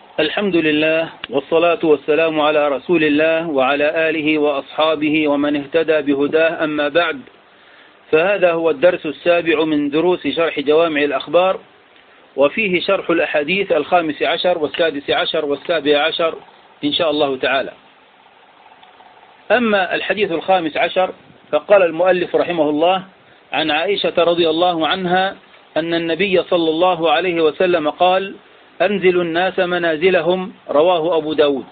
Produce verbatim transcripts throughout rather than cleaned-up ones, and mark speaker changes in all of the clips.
Speaker 1: الحمد لله والصلاة والسلام على رسول الله وعلى آله وأصحابه ومن اهتدى بهداه، أما بعد، فهذا هو الدرس السابع من دروس شرح جوامع الأخبار، وفيه شرح الأحاديث الخامس عشر والسادس عشر والسابع عشر إن شاء الله تعالى. أما الحديث الخامس عشر فقال المؤلف رحمه الله: عن عائشة رضي الله عنها أن النبي صلى الله عليه وسلم قال: أنزلوا الناس منازلهم، رواه أبو داود.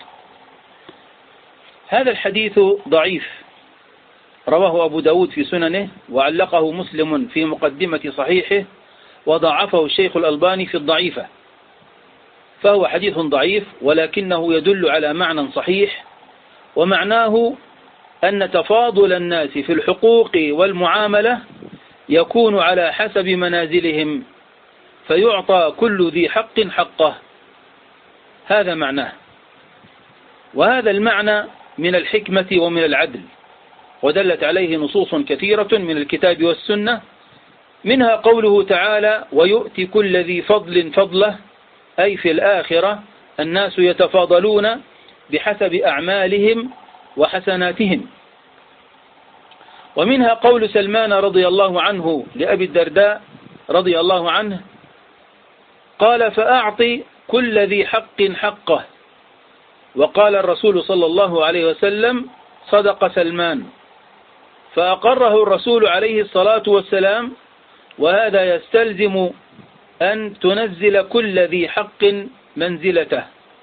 Speaker 1: هذا الحديث ضعيف، رواه أبو داود في سننه، وعلقه مسلم في مقدمة صحيحه، وضعفه الشيخ الألباني في الضعيفة، فهو حديث ضعيف، ولكنه يدل على معنى صحيح، ومعناه أن تفاضل الناس في الحقوق والمعاملة يكون على حسب منازلهم، فيعطى كل ذي حق حقه، هذا معناه. وهذا المعنى من الحكمة ومن العدل، ودلت عليه نصوص كثيرة من الكتاب والسنة، منها قوله تعالى: ويؤتي كل ذي فضل فضله، أي في الآخرة الناس يتفاضلون بحسب أعمالهم وحسناتهم. ومنها قول سلمان رضي الله عنه لأبي الدرداء رضي الله عنه قال: فأعطي كل ذي حق حقه. وقال الرسول صلى الله عليه وسلم: صدق سلمان، فأقره الرسول عليه الصلاة والسلام، وهذا يستلزم أن تنزل كل ذي حق منزلته.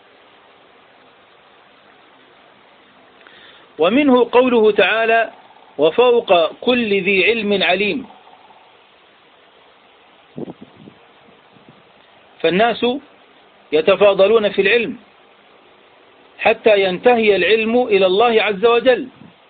Speaker 1: ومنه قوله تعالى: وفوق كل ذي علم عليم. فالناس يتفاضلون في العلم حتى ينتهي العلم إلى الله عز وجل.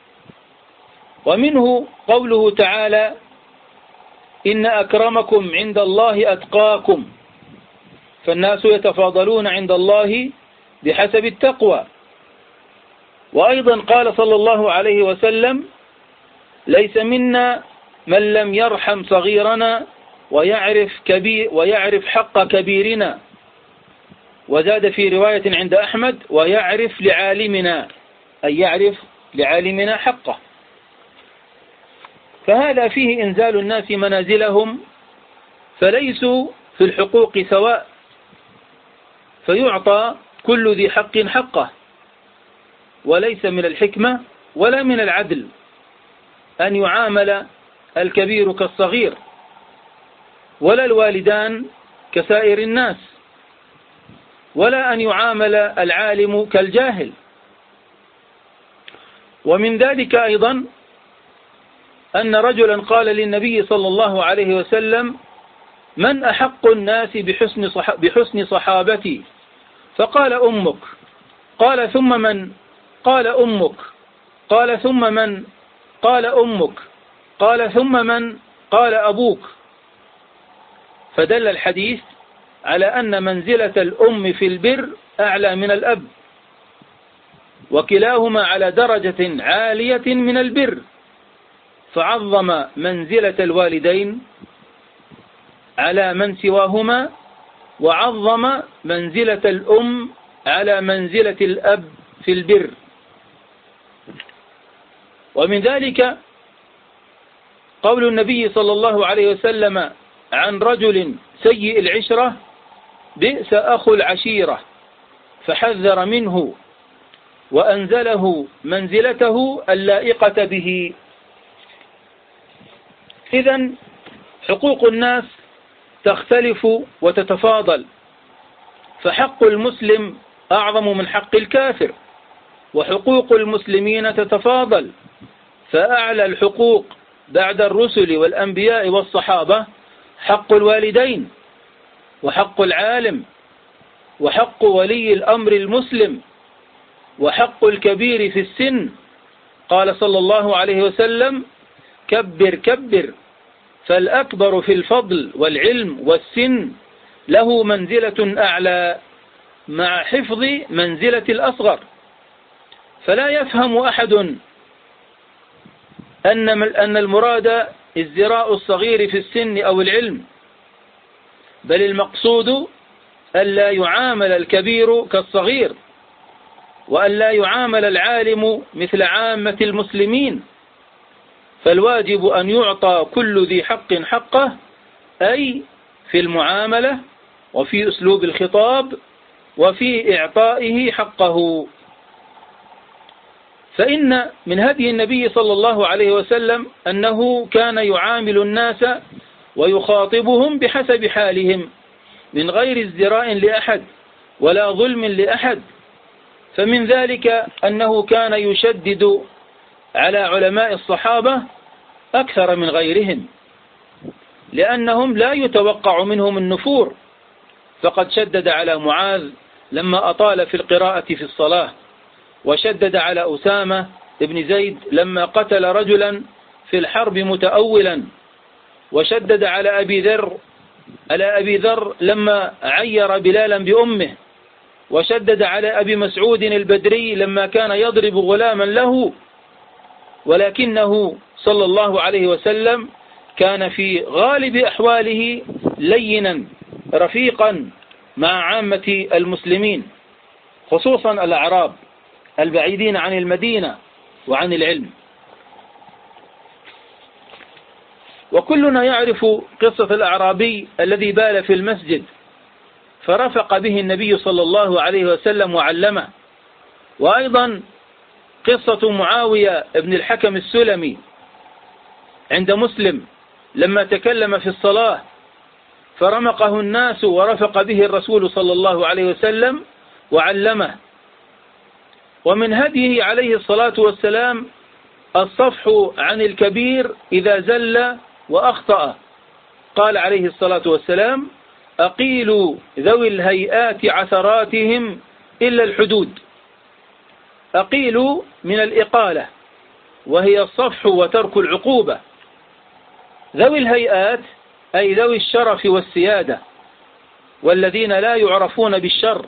Speaker 1: ومنه قوله تعالى: إن أكرمكم عند الله أتقاكم. فالناس يتفاضلون عند الله بحسب التقوى. وأيضا قال صلى الله عليه وسلم: ليس منا من لم يرحم صغيرنا ويعرف, كبير ويعرف حق كبيرنا. وزاد في رواية عند أحمد: ويعرف لعالمنا، أي يعرف لعالمنا حقه. فهذا فيه إنزال الناس منازلهم، فليسوا في الحقوق سواء، فيعطى كل ذي حق حقه. وليس من الحكمة ولا من العدل أن يعامل الكبير كالصغير، ولا الوالدان كسائر الناس، ولا أن يعامل العالم كالجاهل. ومن ذلك أيضا أن رجلا قال للنبي صلى الله عليه وسلم: من أحق الناس بحسن, صح بحسن صحابتي؟ فقال: أمك. قال: ثم من؟ قال: أمك. قال: ثم من؟ قال: أمك. قال: ثم من؟ قال: أبوك. فدل الحديث على أن منزلة الأم في البر أعلى من الأب، وكلاهما على درجة عالية من البر، فعظم منزلة الوالدين على من سواهما، وعظم منزلة الأم على منزلة الأب في البر. ومن ذلك قول النبي صلى الله عليه وسلم عن رجل سيء العشرة: بئس أخو العشيرة، فحذر منه وأنزله منزلته اللائقة به. إذن حقوق الناس تختلف وتتفاضل، فحق المسلم أعظم من حق الكافر، وحقوق المسلمين تتفاضل، فأعلى الحقوق بعد الرسل والأنبياء والصحابة حق الوالدين، وحق العالم، وحق ولي الأمر المسلم، وحق الكبير في السن. قال صلى الله عليه وسلم: كبر كبر، فالأكبر في الفضل والعلم والسن له منزلة أعلى، مع حفظ منزلة الأصغر. فلا يفهم أحد أن أن المراد ازدراء الصغير في السن أو العلم، بل المقصود ألا يعامل الكبير كالصغير، وألا يعامل العالم مثل عامة المسلمين، فالواجب أن يعطى كل ذي حق حقه، أي في المعاملة وفي أسلوب الخطاب وفي إعطائه حقه. فإن من هدي النبي صلى الله عليه وسلم أنه كان يعامل الناس ويخاطبهم بحسب حالهم من غير ازدراء لأحد ولا ظلم لأحد. فمن ذلك أنه كان يشدد على علماء الصحابة أكثر من غيرهم، لأنهم لا يتوقع منهم النفور، فقد شدد على معاذ لما أطال في القراءة في الصلاة، وشدد على أسامة بن زيد لما قتل رجلا في الحرب متأولا، وشدد على أبي ذر على أبي ذر لما عير بلالا بأمه، وشدد على أبي مسعود البدري لما كان يضرب غلاما له. ولكنه صلى الله عليه وسلم كان في غالب أحواله لينا رفيقا مع عامة المسلمين، خصوصا الأعراب البعيدين عن المدينة وعن العلم. وكلنا يعرف قصة الأعرابي الذي بال في المسجد فرفق به النبي صلى الله عليه وسلم وعلمه، وأيضا قصة معاوية بن الحكم السلمي عند مسلم لما تكلم في الصلاة فرمقه الناس ورفق به الرسول صلى الله عليه وسلم وعلمه. ومن هديه عليه الصلاة والسلام الصفح عن الكبير إذا زل وأخطأ. قال عليه الصلاة والسلام: أقيلوا ذوي الهيئات عثراتهم إلا الحدود. أقيلوا من الإقالة، وهي الصفح وترك العقوبة. ذوي الهيئات أي ذوي الشرف والسيادة، والذين لا يعرفون بالشر.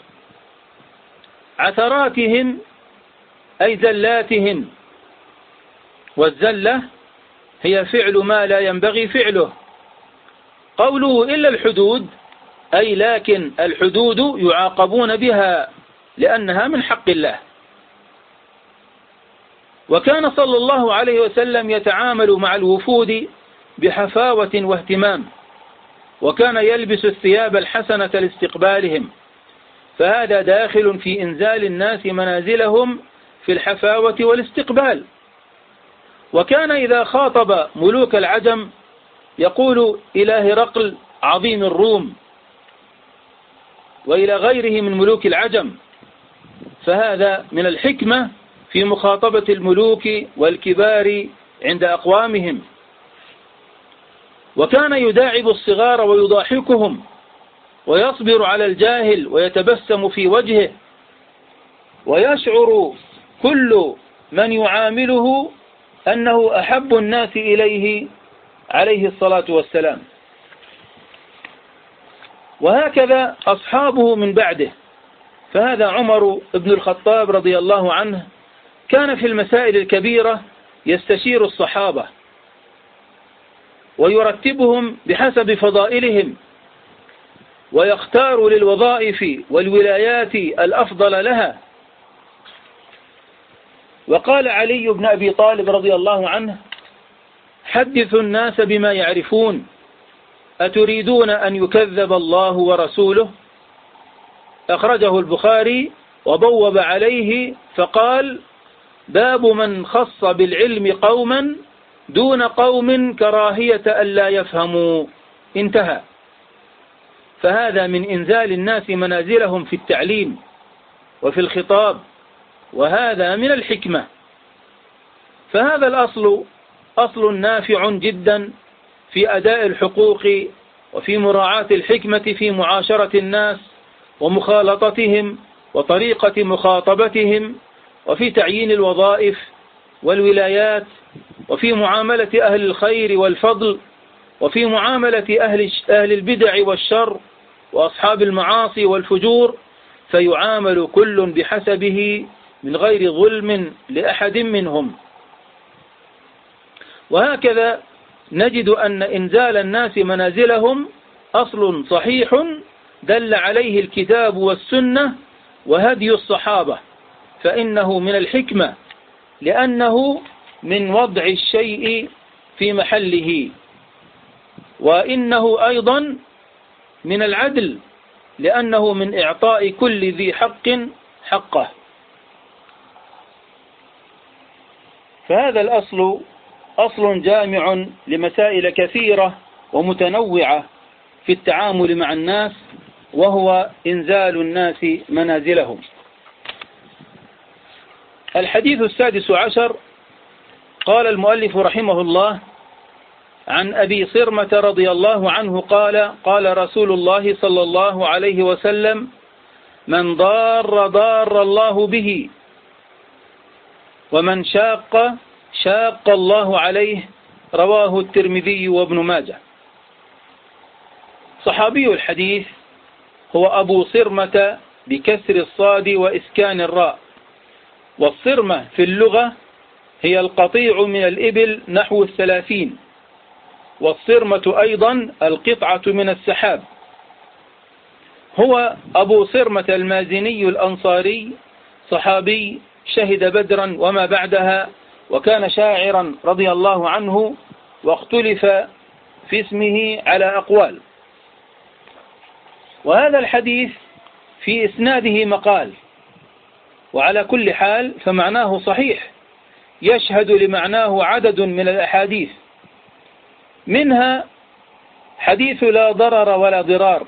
Speaker 1: عثراتهم أي زلاتهم، والزلة هي فعل ما لا ينبغي فعله. قوله إلا الحدود أي لكن الحدود يعاقبون بها لأنها من حق الله. وكان صلى الله عليه وسلم يتعامل مع الوفود بحفاوة واهتمام، وكان يلبس الثياب الحسنة لاستقبالهم، فهذا داخل في إنزال الناس منازلهم في الحفاوة والاستقبال. وكان إذا خاطب ملوك العجم يقول إلى هرقل عظيم الروم وإلى غيره من ملوك العجم، فهذا من الحكمة في مخاطبة الملوك والكبار عند أقوامهم. وكان يداعب الصغار ويضاحكهم، ويصبر على الجاهل ويتبسم في وجهه، ويشعر كل من يعامله أنه أحب الناس إليه عليه الصلاة والسلام. وهكذا أصحابه من بعده، فهذا عمر بن الخطاب رضي الله عنه كان في المسائل الكبيرة يستشير الصحابة ويرتبهم بحسب فضائلهم، ويختار للوظائف والولايات الأفضل لها. وقال علي بن أبي طالب رضي الله عنه: حدثوا الناس بما يعرفون، أتريدون أن يكذب الله ورسوله؟ أخرجه البخاري وبوب عليه فقال: باب من خص بالعلم قوما دون قوم كراهية ألا يفهموا، انتهى. فهذا من إنزال الناس منازلهم في التعليم وفي الخطاب، وهذا من الحكمة. فهذا الأصل أصل نافع جدا في أداء الحقوق وفي مراعاة الحكمة في معاشرة الناس ومخالطتهم وطريقة مخاطبتهم، وفي تعيين الوظائف والولايات، وفي معاملة أهل الخير والفضل، وفي معاملة أهل أهل البدع والشر وأصحاب المعاصي والفجور، فيعامل كل بحسبه من غير ظلم لأحد منهم. وهكذا نجد أن إنزال الناس منازلهم أصل صحيح دل عليه الكتاب والسنة وهدي الصحابة، فإنه من الحكمة، لأنه من وضع الشيء في محله، وإنه أيضا من العدل، لأنه من إعطاء كل ذي حق حقه. فهذا الأصل أصل جامع لمسائل كثيرة ومتنوعة في التعامل مع الناس، وهو إنزال الناس منازلهم. الحديث السادس عشر، قال المؤلف رحمه الله: عن أبي صرمة رضي الله عنه قال: قال رسول الله صلى الله عليه وسلم: من ضار ضار الله به، ومن شاق شاق الله عليه. رواه الترمذي وابن ماجه. صحابي الحديث هو أبو صرمة بكسر الصاد وإسكان الراء، والصرمة في اللغة هي القطيع من الإبل نحو الثلاثين، والصرمة أيضا القطعة من السحاب. هو أبو صرمة المازني الأنصاري، صحابي شهد بدرا وما بعدها، وكان شاعرا رضي الله عنه، واختلف في اسمه على أقوال. وهذا الحديث في إسناده مقال، وعلى كل حال فمعناه صحيح، يشهد لمعناه عدد من الأحاديث، منها حديث لا ضرر ولا ضرار،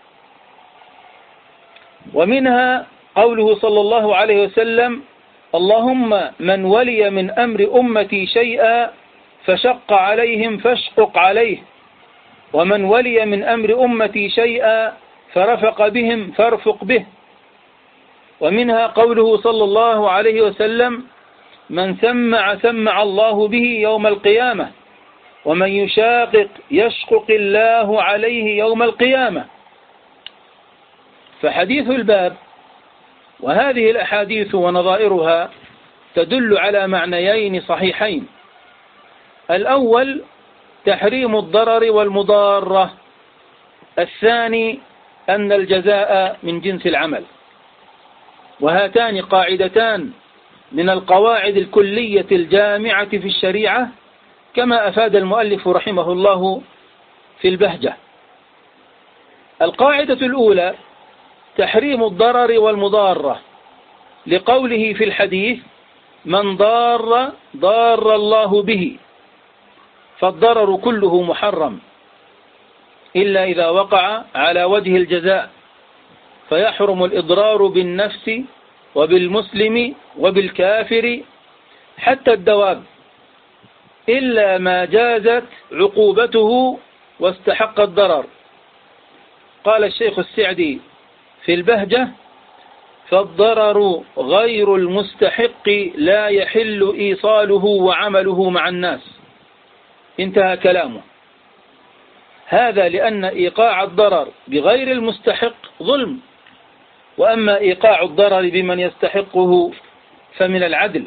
Speaker 1: ومنها قوله صلى الله عليه وسلم: اللهم من ولي من أمر أمتي شيئا فشق عليهم فاشقق عليه، ومن ولي من أمر أمتي شيئا فرفق بهم فارفق به. ومنها قوله صلى الله عليه وسلم: من سمع سمع الله به يوم القيامة، ومن يشاقق يشقق الله عليه يوم القيامة. فحديث الباب وهذه الأحاديث ونظائرها تدل على معنيين صحيحين: الأول تحريم الضرر والمضارة، الثاني أن الجزاء من جنس العمل. وهاتان قاعدتان من القواعد الكلية الجامعة في الشريعة، كما أفاد المؤلف رحمه الله في البهجة. القاعدة الأولى تحريم الضرر والمضارة، لقوله في الحديث: من ضار ضار الله به، فالضرر كله محرم إلا إذا وقع على وجه الجزاء، فيحرم الإضرار بالنفس وبالمسلم وبالكافر حتى الدواب، إلا ما جازت عقوبته واستحق الضرر. قال الشيخ السعدي في البهجة: فالضرر غير المستحق لا يحل إيصاله وعمله مع الناس. انتهى كلامه. هذا لأن إيقاع الضرر بغير المستحق ظلم، وأما إيقاع الضرر بمن يستحقه فمن العدل،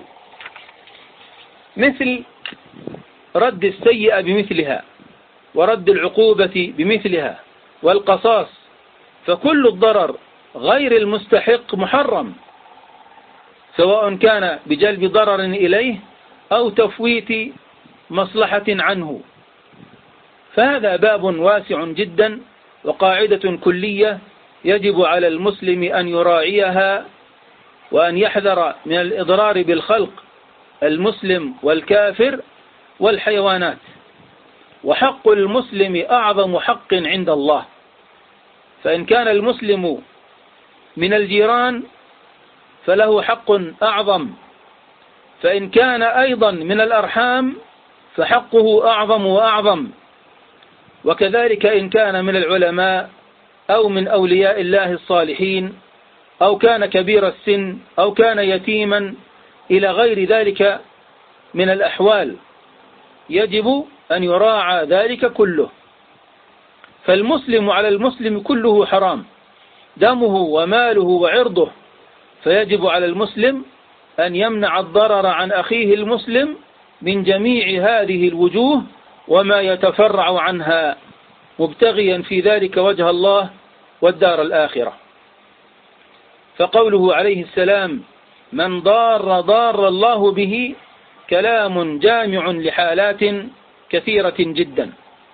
Speaker 1: مثل رد السيئة بمثلها، ورد العقوبة بمثلها، والقصاص. فكل الضرر غير المستحق محرم، سواء كان بجلب ضرر إليه أو تفويت مصلحة عنه. فهذا باب واسع جدا، وقاعدة كلية يجب على المسلم أن يراعيها، وأن يحذر من الإضرار بالخلق المسلم والكافر والحيوانات. وحق المسلم أعظم حق عند الله، فإن كان المسلم من الجيران فله حق أعظم، فإن كان أيضا من الأرحام فحقه أعظم وأعظم، وكذلك إن كان من العلماء أو من أولياء الله الصالحين، أو كان كبير السن، أو كان يتيما، إلى غير ذلك من الأحوال، يجب أن يراعى ذلك كله. فالمسلم على المسلم كله حرام، دمه وماله وعرضه، فيجب على المسلم أن يمنع الضرر عن أخيه المسلم من جميع هذه الوجوه وما يتفرع عنها، مبتغيا في ذلك وجه الله والدار الآخرة. فقوله عليه السلام من ضار ضار الله به كلام جامع لحالات كثيرة جدا،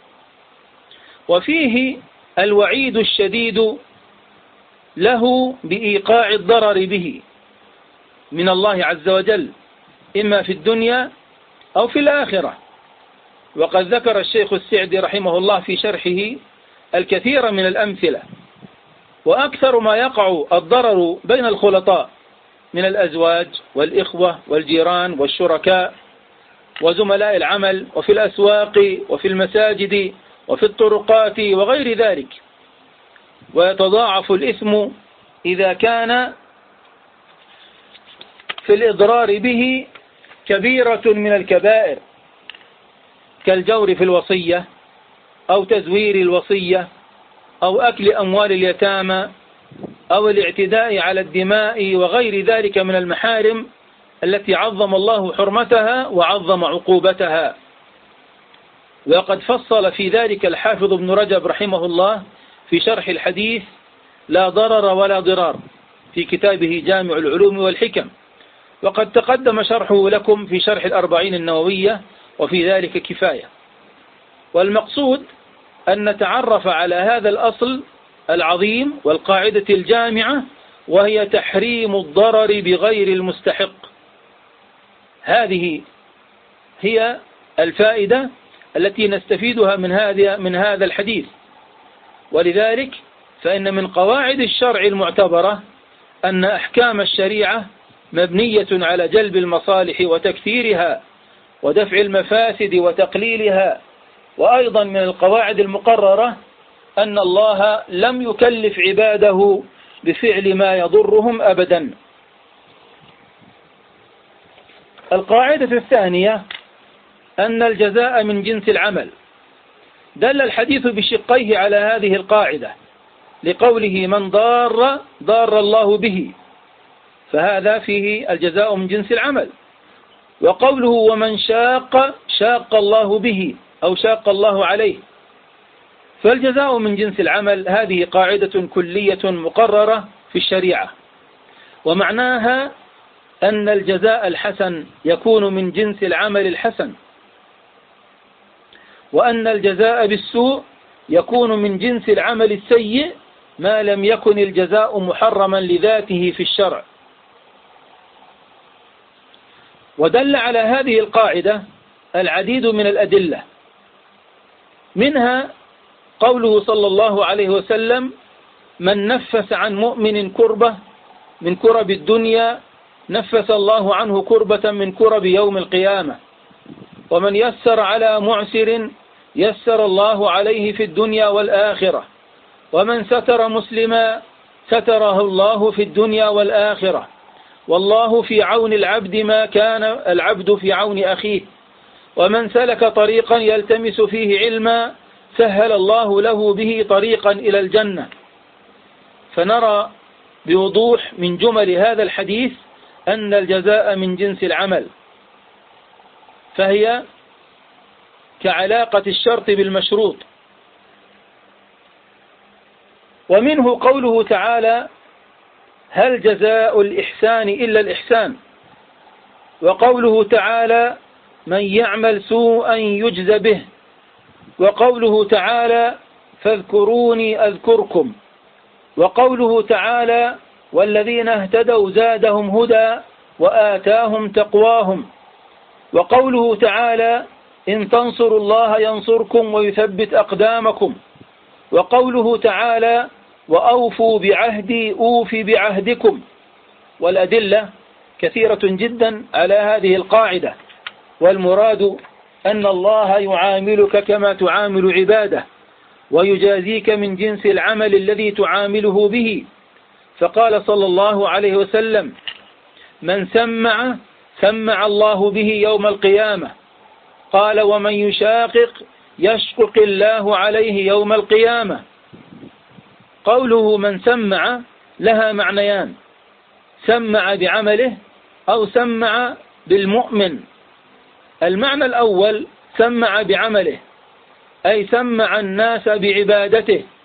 Speaker 1: وفيه الوعيد الشديد له بإيقاع الضرر به من الله عز وجل إما في الدنيا أو في الآخرة. وقد ذكر الشيخ السعدي رحمه الله في شرحه الكثير من الأمثلة. وأكثر ما يقع الضرر بين الخلطاء من الأزواج والإخوة والجيران والشركاء وزملاء العمل، وفي الأسواق وفي المساجد وفي الطرقات وغير ذلك. ويتضاعف الإثم إذا كان في الإضرار به كبيرة من الكبائر كالجور في الوصية أو تزوير الوصية أو أكل أموال اليتامى أو الاعتداء على الدماء وغير ذلك من المحارم التي عظم الله حرمتها وعظم عقوبتها. وقد فصل في ذلك الحافظ ابن رجب رحمه الله في شرح الحديث لا ضرر ولا ضرار في كتابه جامع العلوم والحكم، وقد تقدم شرحه لكم في شرح الأربعين النووية، وفي ذلك كفاية. والمقصود أن نتعرف على هذا الأصل العظيم والقاعدة الجامعة، وهي تحريم الضرر بغير المستحق. هذه هي الفائدة التي نستفيدها من هذا من هذا الحديث. ولذلك فإن من قواعد الشرع المعتبرة أن أحكام الشريعة مبنية على جلب المصالح وتكثيرها ودفع المفاسد وتقليلها. وأيضا من القواعد المقررة أن الله لم يكلف عباده بفعل ما يضرهم أبدا. القاعدة الثانية أن الجزاء من جنس العمل. دل الحديث بشقيه على هذه القاعدة لقوله من ضار ضار الله به، فهذا فيه الجزاء من جنس العمل. وقوله ومن شاق شاق الله به أو شاق الله عليه، فالجزاء من جنس العمل هذه قاعدة كلية مقررة في الشريعة، ومعناها أن الجزاء الحسن يكون من جنس العمل الحسن، وأن الجزاء بالسوء يكون من جنس العمل السيء ما لم يكن الجزاء محرما لذاته في الشرع. ودل على هذه القاعدة العديد من الأدلة، منها قوله صلى الله عليه وسلم من نفس عن مؤمن كربة من كرب الدنيا نفس الله عنه كربة من كرب يوم القيامة، ومن يسر على معسر يسر الله عليه في الدنيا والآخرة، ومن ستر مسلما ستره الله في الدنيا والآخرة، والله في عون العبد ما كان العبد في عون أخيه، ومن سلك طريقا يلتمس فيه علما سهل الله له به طريقا إلى الجنة. فنرى بوضوح من جمل هذا الحديث أن الجزاء من جنس العمل، فهي كعلاقة الشرط بالمشروط. ومنه قوله تعالى هل جزاء الإحسان إلا الإحسان، وقوله تعالى من يعمل سوءا يجز به، وقوله تعالى فاذكروني أذكركم، وقوله تعالى والذين اهتدوا زادهم هدى وآتاهم تقواهم، وقوله تعالى إن تنصروا الله ينصركم ويثبت أقدامكم، وقوله تعالى وأوفوا بعهدي أوف بعهدكم. والأدلة كثيرة جدا على هذه القاعدة، والمراد أن الله يعاملك كما تعامل عباده، ويجازيك من جنس العمل الذي تعامله به. فقال صلى الله عليه وسلم من سمع سمع الله به يوم القيامة، قال ومن يشاقق يشقق الله عليه يوم القيامة. قوله من سمع لها معنيان، سمع بعمله أو سمع بالمؤمن. المعنى الأول سمع بعمله، أي سمع الناس بعبادته،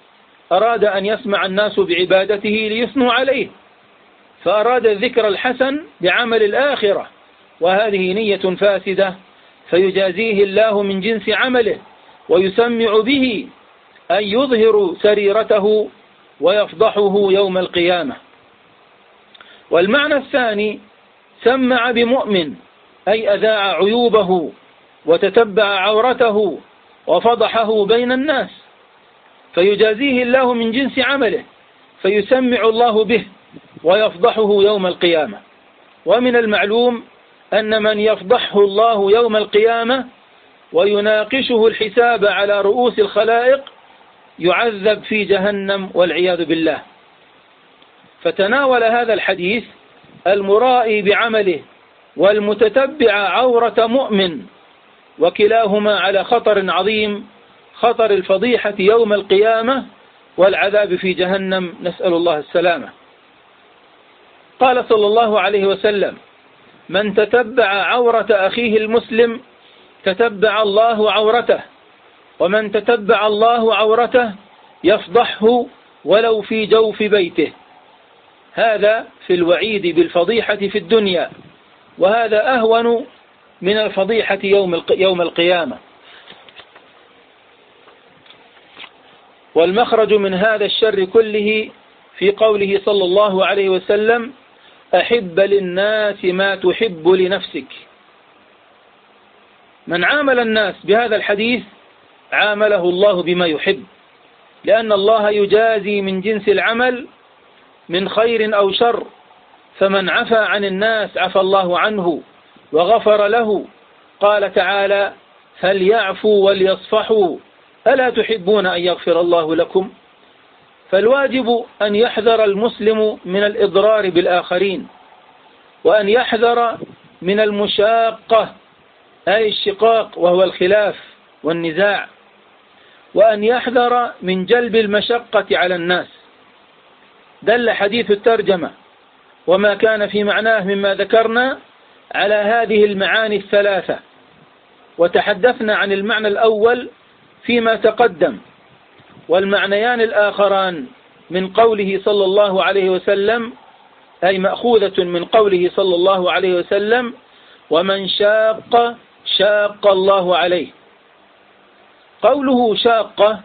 Speaker 1: أراد أن يسمع الناس بعبادته ليثنوا عليه، فأراد الذكر الحسن بعمل الآخرة، وهذه نية فاسدة، فيجازيه الله من جنس عمله ويسمع به أن يظهر سريرته ويفضحه يوم القيامة. والمعنى الثاني سمع بمؤمن، أي أذاع عيوبه وتتبع عورته وفضحه بين الناس، فيجازيه الله من جنس عمله، فيسمع الله به ويفضحه يوم القيامة. ومن المعلوم أن من يفضحه الله يوم القيامة ويناقشه الحساب على رؤوس الخلائق يعذب في جهنم والعياذ بالله. فتناول هذا الحديث المرائي بعمله والمتتبع عورة مؤمن، وكلاهما على خطر عظيم، خطر الفضيحة يوم القيامة والعذاب في جهنم، نسأل الله السلامة. قال صلى الله عليه وسلم: من تتبع عورة أخيه المسلم تتبع الله عورته، ومن تتبع الله عورته يفضحه ولو في جوف بيته. هذا في الوعيد بالفضيحة في الدنيا، وهذا أهون من الفضيحة يوم القيامة. والمخرج من هذا الشر كله في قوله صلى الله عليه وسلم: أحب للناس ما تحب لنفسك. من عامل الناس بهذا الحديث عامله الله بما يحب، لأن الله يجازي من جنس العمل من خير أو شر، فمن عفى عن الناس عفى الله عنه وغفر له. قال تعالى: فليعفوا وليصفحوا ألا تحبون أن يغفر الله لكم؟ فالواجب أن يحذر المسلم من الإضرار بالآخرين، وأن يحذر من المشاقة أي الشقاق وهو الخلاف والنزاع، وأن يحذر من جلب المشقة على الناس. دل حديث الترجمة وما كان في معناه مما ذكرنا على هذه المعاني الثلاثة، وتحدثنا عن المعنى الأول فيما تقدم، والمعنيان الآخران من قوله صلى الله عليه وسلم، أي مأخوذة من قوله صلى الله عليه وسلم: ومن شاق شاق الله عليه. قوله شاقة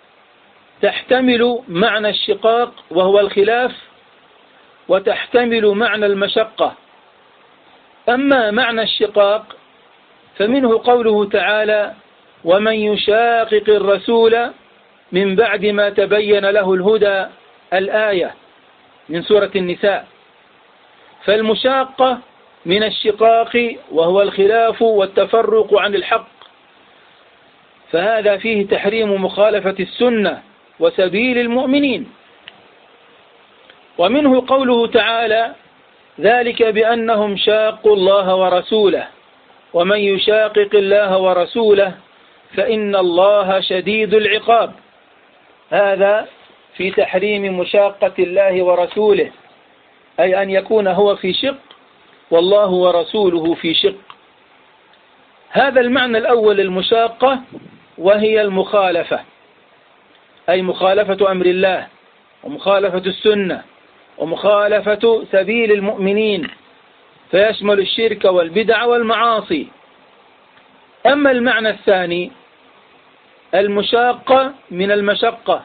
Speaker 1: تحتمل معنى الشقاق وهو الخلاف، وتحتمل معنى المشقة. أما معنى الشقاق فمنه قوله تعالى: ومن يشاقق الرسول من بعد ما تبين له الهدى، الآية من سورة النساء. فالمشاقة من الشقاق وهو الخلاف والتفرق عن الحق، فهذا فيه تحريم مخالفة السنة وسبيل المؤمنين. ومنه قوله تعالى: ذلك بأنهم شاقوا الله ورسوله، ومن يشاقق الله ورسوله فإن الله شديد العقاب. هذا في تحريم مشاقة الله ورسوله، أي أن يكون هو في شق والله ورسوله في شق. هذا المعنى الأول المشاقة، وهي المخالفة، أي مخالفة أمر الله ومخالفة السنة ومخالفة سبيل المؤمنين، فيشمل الشرك والبدع والمعاصي. أما المعنى الثاني المشاقة من المشقة،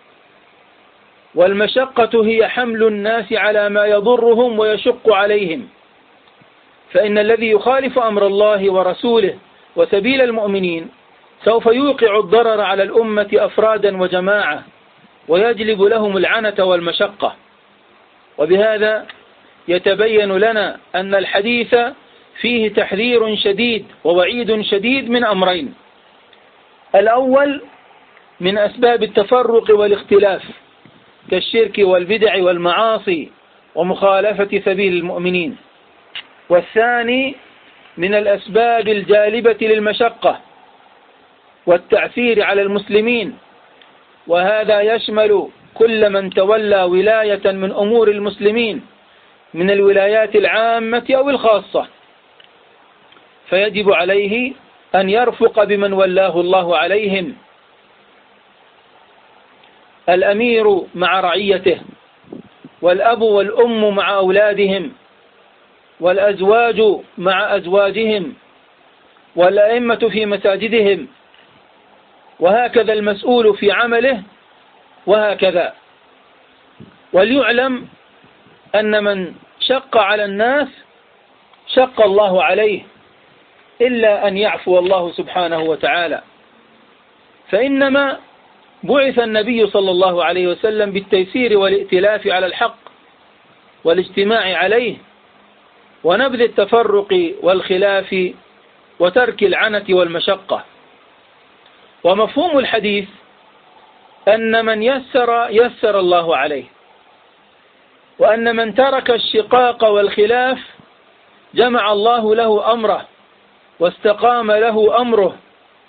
Speaker 1: والمشقة هي حمل الناس على ما يضرهم ويشق عليهم، فإن الذي يخالف أمر الله ورسوله وسبيل المؤمنين سوف يوقع الضرر على الأمة أفرادا وجماعة، ويجلب لهم العنة والمشقة. وبهذا يتبين لنا أن الحديث فيه تحذير شديد ووعيد شديد من أمرين: الأول من أسباب التفرق والاختلاف كالشرك والبدع والمعاصي ومخالفة سبيل المؤمنين، والثاني من الأسباب الجالبة للمشقة والتعسير على المسلمين، وهذا يشمل كل من تولى ولاية من أمور المسلمين من الولايات العامة أو الخاصة، فيجب عليه أن يرفق بمن ولاه الله عليهم. الأمير مع رعيته، والأب والأم مع أولادهم، والأزواج مع أزواجهم، والأئمة في مساجدهم، وهكذا المسؤول في عمله، وهكذا. وليعلم أن من شق على الناس شق الله عليه، إلا أن يعفو الله سبحانه وتعالى. فإنما بعث النبي صلى الله عليه وسلم بالتيسير والائتلاف على الحق والاجتماع عليه، ونبذ التفرق والخلاف وترك العنة والمشقة. ومفهوم الحديث أن من يسر يسر الله عليه، وأن من ترك الشقاق والخلاف جمع الله له أمره واستقام له أمره.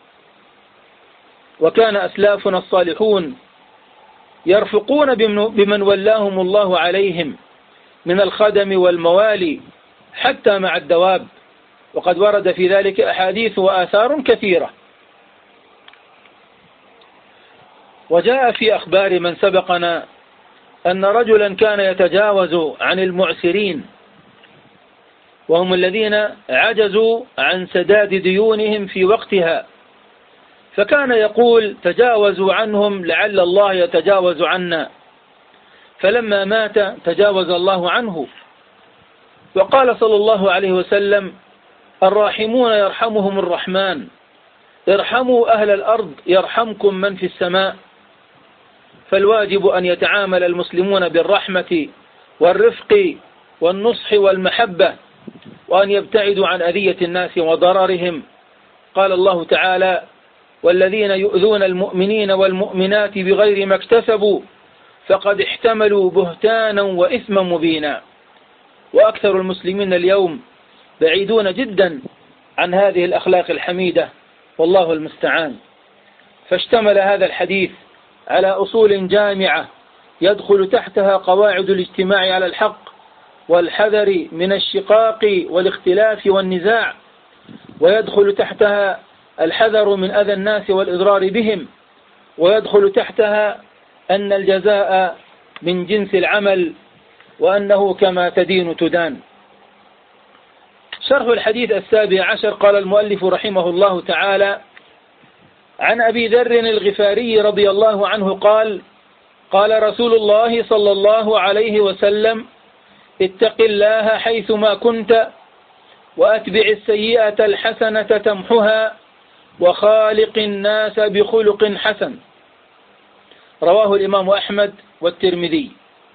Speaker 1: وكان أسلافنا الصالحون يرفقون بمن ولاهم الله عليهم من الخدم والموالي حتى مع الدواب، وقد ورد في ذلك أحاديث وآثار كثيرة. وجاء في أخبار من سبقنا أن رجلا كان يتجاوز عن المعسرين، وهم الذين عجزوا عن سداد ديونهم في وقتها، فكان يقول: تجاوزوا عنهم لعل الله يتجاوز عنا. فلما مات تجاوز الله عنه، وقال صلى الله عليه وسلم: الراحمون يرحمهم الرحمن، ارحموا أهل الأرض يرحمكم من في السماء. فالواجب أن يتعامل المسلمون بالرحمة والرفق والنصح والمحبة، وأن يبتعدوا عن أذية الناس وضررهم. قال الله تعالى: والذين يؤذون المؤمنين والمؤمنات بغير ما اكتسبوا فقد احتملوا بهتانا وإثما مبينا. وأكثر المسلمين اليوم بعيدون جدا عن هذه الأخلاق الحميدة، والله المستعان. فاشتمل هذا الحديث على أصول جامعة يدخل تحتها قواعد الاجتماع على الحق والحذر من الشقاق والاختلاف والنزاع، ويدخل تحتها الحذر من أذى الناس والإضرار بهم، ويدخل تحتها أن الجزاء من جنس العمل، وأنه كما تدين تدان. شرح الحديث السابع عشر. قال المؤلف رحمه الله تعالى: عن أبي ذر الغفاري رضي الله عنه قال: قال رسول الله صلى الله عليه وسلم: اتق الله حيثما كنت، وأتبع السيئة الحسنة تمحها، وخالق الناس بخلق حسن. رواه الإمام أحمد والترمذي.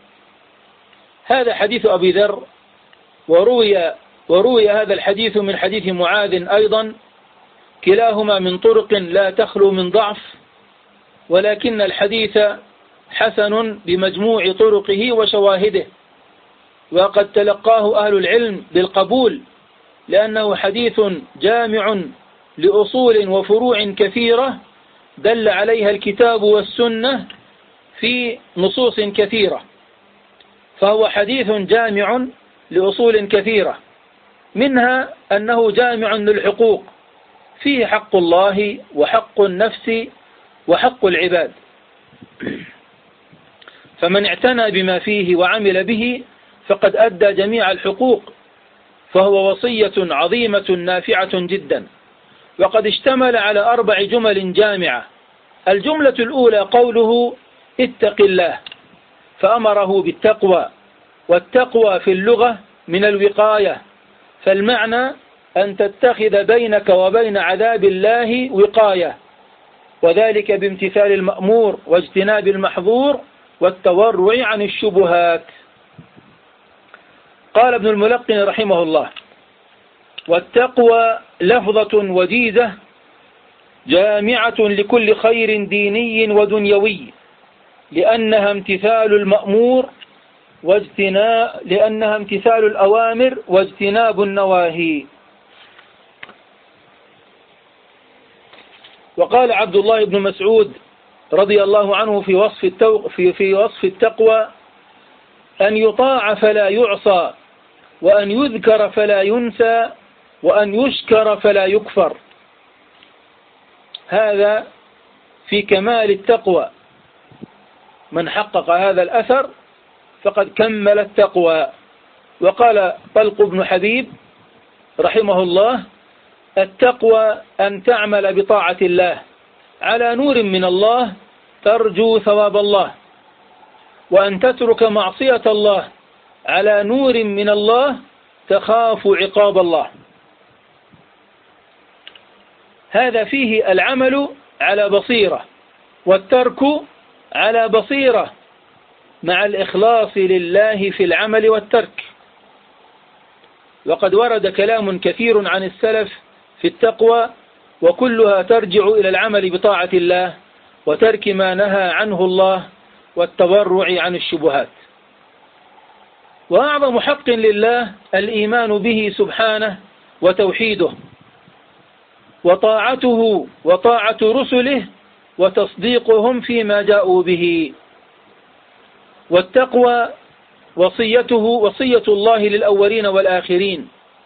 Speaker 1: هذا حديث أبي ذر، وروي, وروي هذا الحديث من حديث معاذ أيضا، كلاهما من طرق لا تخلو من ضعف، ولكن الحديث حسن بمجموع طرقه وشواهده، وقد تلقاه أهل العلم بالقبول، لأنه حديث جامع لأصول وفروع كثيرة دل عليها الكتاب والسنة في نصوص كثيرة. فهو حديث جامع لأصول كثيرة، منها أنه جامع للحقوق، فيه حق الله وحق النفس وحق العباد، فمن اعتنى بما فيه وعمل به فقد أدى جميع الحقوق، فهو وصية عظيمة نافعة جدا. وقد اشتمل على أربع جمل جامعة. الجملة الأولى قوله: اتق الله، فأمره بالتقوى، والتقوى في اللغة من الوقاية، فالمعنى أن تتخذ بينك وبين عذاب الله وقاية، وذلك بامتثال المأمور واجتناب المحظور والتورع عن الشبهات. قال ابن الملقن رحمه الله: والتقوى لفظة وجيزة جامعة لكل خير ديني ودنيوي، لأنها امتثال المأمور واجتناب لأنها امتثال الأوامر واجتناب النواهي. وقال عبد الله بن مسعود رضي الله عنه في وصف التو... في في وصف التقوى: أن يطاع فلا يعصى، وأن يذكر فلا ينسى، وأن يشكر فلا يكفر. هذا في كمال التقوى. من حقق هذا الأثر فقد كمل التقوى. وقال طلق بن حبيب رحمه الله: التقوى أن تعمل بطاعة الله على نور من الله ترجو ثواب الله، وأن تترك معصية الله على نور من الله تخاف عقاب الله. هذا فيه العمل على بصيرة والترك على بصيرة مع الإخلاص لله في العمل والترك. وقد ورد كلام كثير عن السلف في التقوى، وكلها ترجع إلى العمل بطاعة الله وترك ما نهى عنه الله والتورع عن الشبهات. وأعظم حق لله الإيمان به سبحانه وتوحيده وطاعته وطاعة رسله وتصديقهم فيما جاءوا به. والتقوى وصيته وصية الله للأولين والآخرين،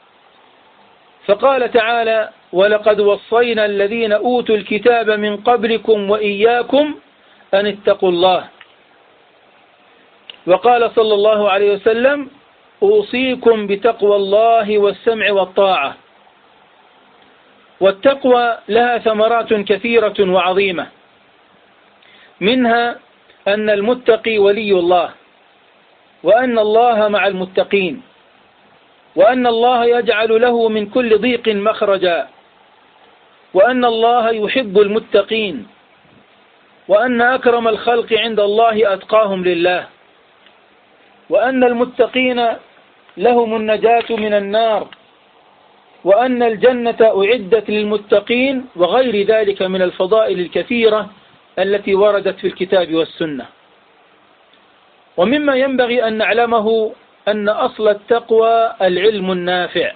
Speaker 1: فقال تعالى: ولقد وصينا الذين أوتوا الكتاب من قبلكم وإياكم أن اتقوا الله. وقال صلى الله عليه وسلم: أوصيكم بتقوى الله والسمع والطاعة. والتقوى لها ثمرات كثيرة وعظيمة، منها أن المتقي ولي الله، وأن الله مع المتقين، وأن الله يجعل له من كل ضيق مخرجا، وأن الله يحب المتقين، وأن أكرم الخلق عند الله أتقاهم لله، وأن المتقين لهم النجاة من النار، وأن الجنة أعدت للمتقين، وغير ذلك من الفضائل الكثيرة التي وردت في الكتاب والسنة. ومما ينبغي أن نعلمه أن أصل التقوى العلم النافع،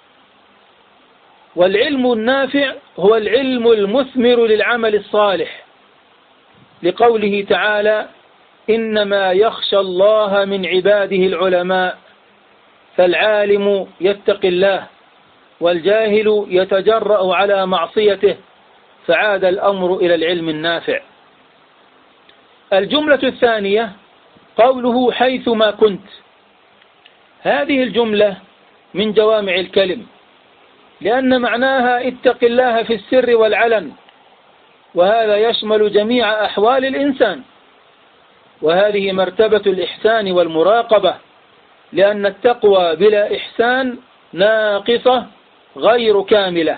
Speaker 1: والعلم النافع هو العلم المثمر للعمل الصالح، لقوله تعالى: إنما يخشى الله من عباده العلماء. فالعالم يتقي الله، والجاهل يتجرأ على معصيته، فعاد الأمر إلى العلم النافع. الجملة الثانية قوله: حيثما كنت. هذه الجملة من جوامع الكلم، لأن معناها اتق الله في السر والعلن، وهذا يشمل جميع أحوال الإنسان. وهذه مرتبة الإحسان والمراقبة، لأن التقوى بلا إحسان ناقصة غير كاملة،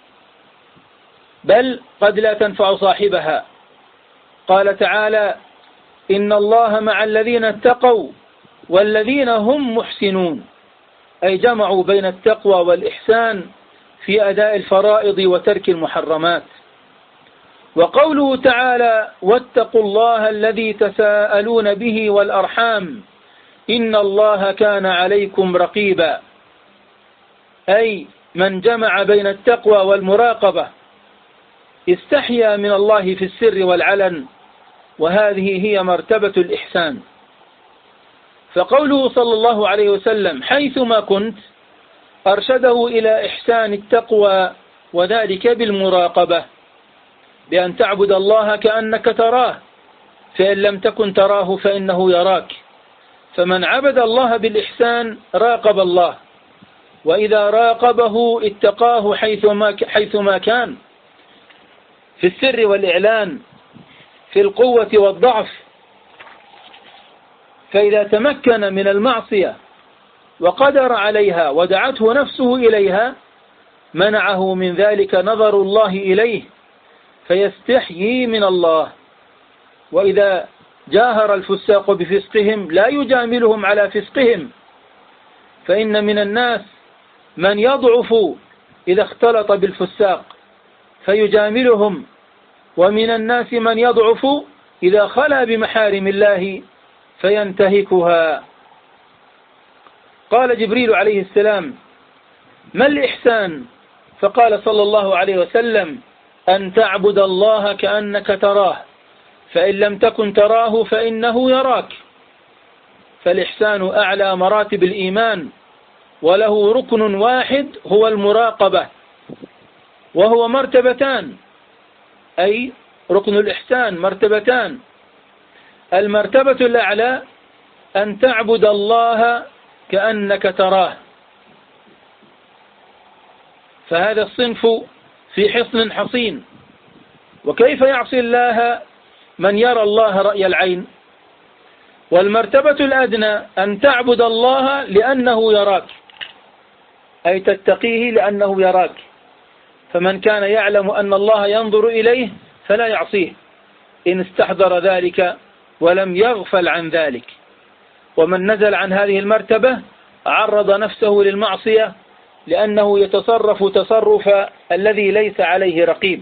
Speaker 1: بل قد لا تنفع صاحبها. قال تعالى: إن الله مع الذين اتقوا والذين هم محسنون، أي جمعوا بين التقوى والإحسان في أداء الفرائض وترك المحرمات. وقوله تعالى: واتقوا الله الذي تساءلون به والأرحام إن الله كان عليكم رقيبا، أي من جمع بين التقوى والمراقبة استحيا من الله في السر والعلن، وهذه هي مرتبة الإحسان. فقوله صلى الله عليه وسلم: حيثما كنت، أرشده إلى إحسان التقوى، وذلك بالمراقبة، بأن تعبد الله كأنك تراه، فإن لم تكن تراه فإنه يراك. فمن عبد الله بالإحسان راقب الله، وإذا راقبه اتقاه حيثما حيثما كان، في السر والإعلان، في القوة والضعف. فإذا تمكن من المعصية وقدر عليها ودعته نفسه إليها، منعه من ذلك نظر الله إليه فيستحيي من الله. وإذا جاهر الفساق بفسقهم لا يجاملهم على فسقهم، فإن من الناس من يضعف إذا اختلط بالفساق فيجاملهم، ومن الناس من يضعف إذا خلا بمحارم الله فينتهكها. قال جبريل عليه السلام: ما الإحسان؟ فقال صلى الله عليه وسلم: أن تعبد الله كأنك تراه، فإن لم تكن تراه فإنه يراك. فالإحسان أعلى مراتب الإيمان، وله ركن واحد هو المراقبة، وهو مرتبتان، أي ركن الإحسان مرتبتان: المرتبة الأعلى أن تعبد الله كأنك تراه، فهذا الصنف في حصن حصين. وكيف يعصي الله من يرى الله رأي العين؟ والمرتبة الأدنى أن تعبد الله لأنه يراك، أي تتقيه لأنه يراك، فمن كان يعلم أن الله ينظر إليه فلا يعصيه إن استحضر ذلك ولم يغفل عن ذلك. ومن نزل عن هذه المرتبة عرض نفسه للمعصية لأنه يتصرف تصرف الذي ليس عليه رقيب،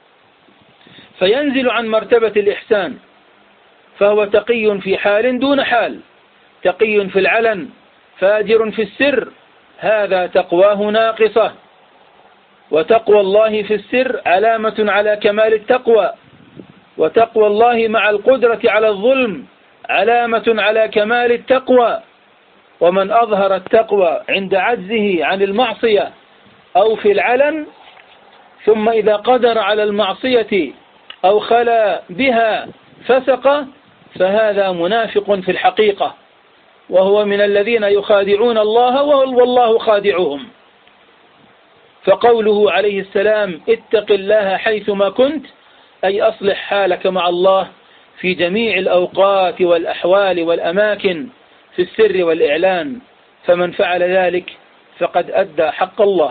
Speaker 1: فينزل عن مرتبة الإحسان، فهو تقي في حال دون حال، تقي في العلن فاجر في السر، هذا تقواه ناقصة. وتقوى الله في السر علامة على كمال التقوى، وتقوى الله مع القدرة على الظلم علامة على كمال التقوى. ومن أظهر التقوى عند عجزه عن المعصية أو في العلن، ثم إذا قدر على المعصية أو خلا بها فسق، فهذا منافق في الحقيقة، وهو من الذين يخادعون الله والله خادعهم. فقوله عليه السلام اتق الله حيثما كنت، أي أصلح حالك مع الله في جميع الأوقات والأحوال والأماكن في السر والإعلان، فمن فعل ذلك فقد أدى حق الله.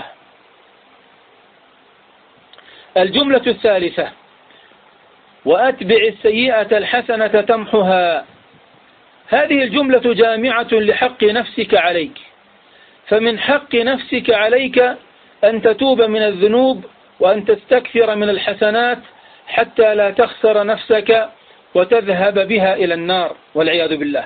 Speaker 1: الجملة الثالثة: وأتبع السيئة الحسنة تمحها. هذه الجملة جامعة لحق نفسك عليك، فمن حق نفسك عليك أن تتوب من الذنوب وأن تستكثر من الحسنات حتى لا تخسر نفسك وتذهب بها إلى النار والعياذ بالله.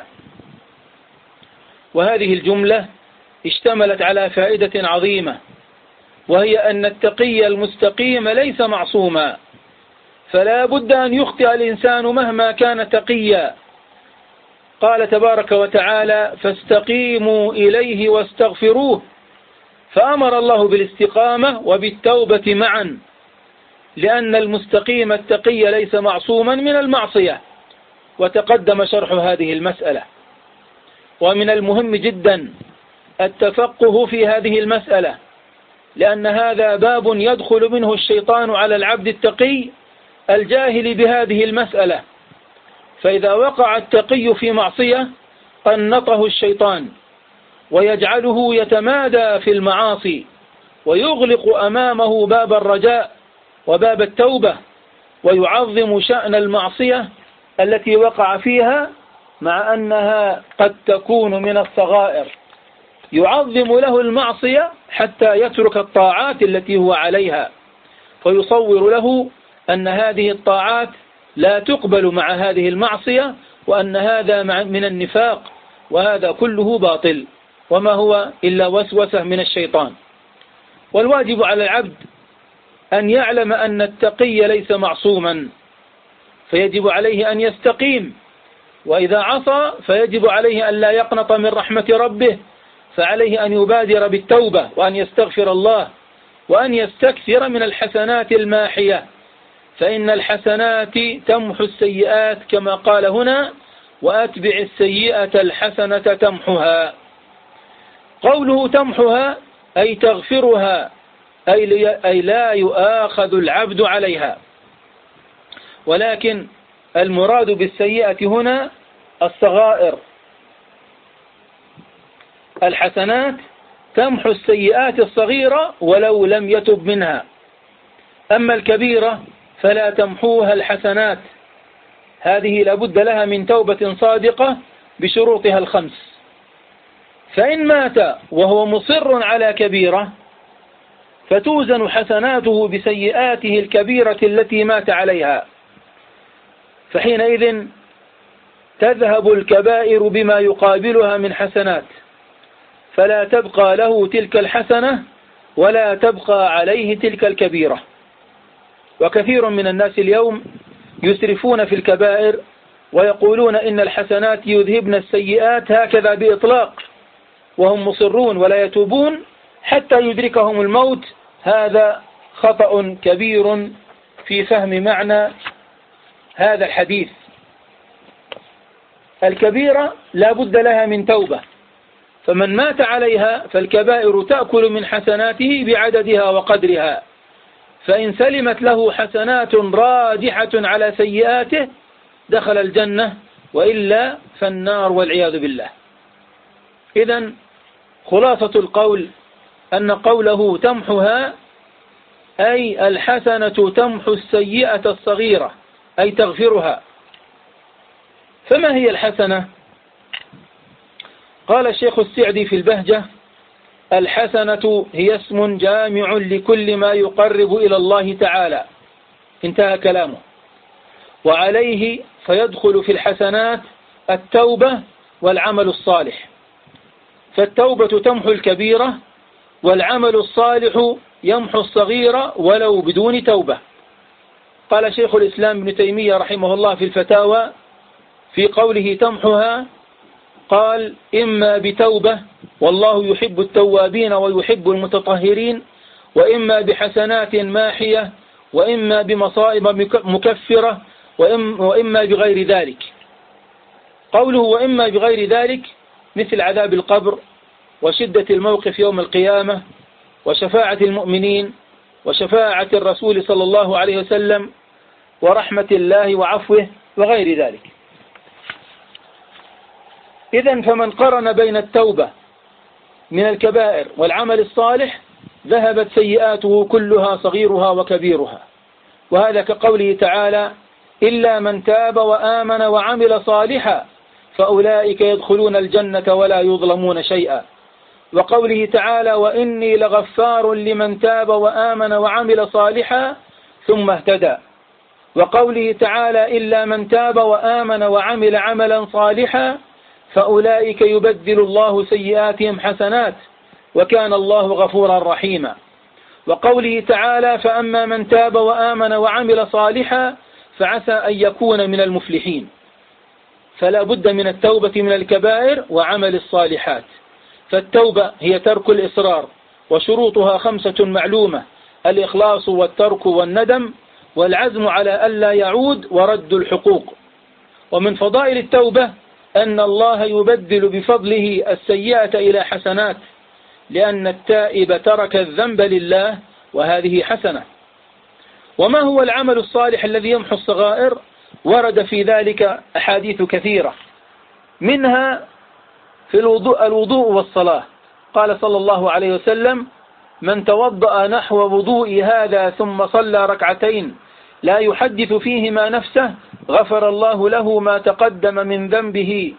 Speaker 1: وهذه الجملة اشتملت على فائدة عظيمة، وهي أن التقي المستقيم ليس معصوما، فلا بد أن يخطئ الإنسان مهما كان تقيا. قال تبارك وتعالى فاستقيموا إليه واستغفروه، فأمر الله بالاستقامة وبالتوبة معا، لأن المستقيم التقي ليس معصوما من المعصية، وتقدم شرح هذه المسألة. ومن المهم جدا التفقه في هذه المسألة، لأن هذا باب يدخل منه الشيطان على العبد التقي الجاهل بهذه المسألة، فإذا وقع التقي في معصية قنطه الشيطان ويجعله يتمادى في المعاصي، ويغلق أمامه باب الرجاء وباب التوبة، ويعظم شأن المعصية التي وقع فيها مع أنها قد تكون من الصغائر، يعظم له المعصية حتى يترك الطاعات التي هو عليها، فيصور له أن هذه الطاعات لا تقبل مع هذه المعصية، وأن هذا من النفاق، وهذا كله باطل وما هو إلا وسوسة من الشيطان. والواجب على العبد أن يعلم أن التقي ليس معصوما، فيجب عليه أن يستقيم، وإذا عصى فيجب عليه أن لا يقنط من رحمة ربه، فعليه أن يبادر بالتوبة وأن يستغفر الله وأن يستكثر من الحسنات الماحية، فإن الحسنات تمحو السيئات كما قال هنا وأتبع السيئة الحسنة تمحها. قوله تمحها أي تغفرها، أي لا يؤاخذ العبد عليها، ولكن المراد بالسيئة هنا الصغائر. الحسنات تمحو السيئات الصغيرة ولو لم يتب منها، أما الكبيرة فلا تمحوها الحسنات، هذه لابد لها من توبة صادقة بشروطها الخمس. فإن مات وهو مصر على كبيرة فتوزن حسناته بسيئاته الكبيرة التي مات عليها، فحينئذ تذهب الكبائر بما يقابلها من حسنات، فلا تبقى له تلك الحسنة ولا تبقى عليه تلك الكبيرة. وكثير من الناس اليوم يسرفون في الكبائر ويقولون إن الحسنات يذهبن السيئات هكذا بإطلاق، وهم مصرون ولا يتوبون حتى يدركهم الموت. هذا خطأ كبير في فهم معنى هذا الحديث. الكبيرة لا بد لها من توبة، فمن مات عليها فالكبائر تأكل من حسناته بعددها وقدرها، فإن سلمت له حسنات رادحة على سيئاته دخل الجنة، وإلا فالنار والعياذ بالله. إذن خلاصة القول أن قوله تمحها أي الحسنة تمحو السيئة الصغيرة، أي تغفرها. فما هي الحسنة؟ قال الشيخ السعدي في البهجة: الحسنة هي اسم جامع لكل ما يقرب إلى الله تعالى. انتهى كلامه. وعليه فيدخل في الحسنات التوبة والعمل الصالح، فالتوبة تمحو الكبيرة، والعمل الصالح يمحو الصغيرة ولو بدون توبة. قال شيخ الإسلام ابن تيمية رحمه الله في الفتاوى في قوله تمحها، قال: إما بتوبة والله يحب التوابين ويحب المتطهرين، وإما بحسنات ماحية، وإما بمصائب مكفرة، وإما بغير ذلك. قوله وإما بغير ذلك مثل عذاب القبر، وشدة الموقف يوم القيامة، وشفاعة المؤمنين، وشفاعة الرسول صلى الله عليه وسلم، ورحمة الله وعفوه، وغير ذلك. إذن فمن قرن بين التوبة من الكبائر والعمل الصالح ذهبت سيئاته كلها صغيرها وكبيرها، وهذا كقوله تعالى: إلا من تاب وآمن وعمل صالحا فأولئك يدخلون الجنة ولا يظلمون شيئا. وقوله تعالى: وإني لغفار لمن تاب وآمن وعمل صالحا ثم اهتدى. وقوله تعالى: إلا من تاب وآمن وعمل عملا صالحا فأولئك يبدل الله سيئاتهم حسنات وكان الله غفورا رحيما. وقوله تعالى: فأما من تاب وآمن وعمل صالحا فعسى أن يكون من المفلحين. فلا بد من التوبة من الكبائر وعمل الصالحات. فالتوبة هي ترك الإصرار، وشروطها خمسة معلومة: الإخلاص والترك والندم والعزم على ألا يعود ورد الحقوق. ومن فضائل التوبة أن الله يبدل بفضله السيئة إلى حسنات، لأن التائب ترك الذنب لله، وهذه حسنة. وما هو العمل الصالح الذي يمحو الصغائر؟ ورد في ذلك أحاديث كثيرة، منها في الوضوء, الوضوء والصلاة. قال صلى الله عليه وسلم: من توضأ نحو وضوء هذا ثم صلى ركعتين لا يحدث فيهما نفسه غفر الله له ما تقدم من ذنبه.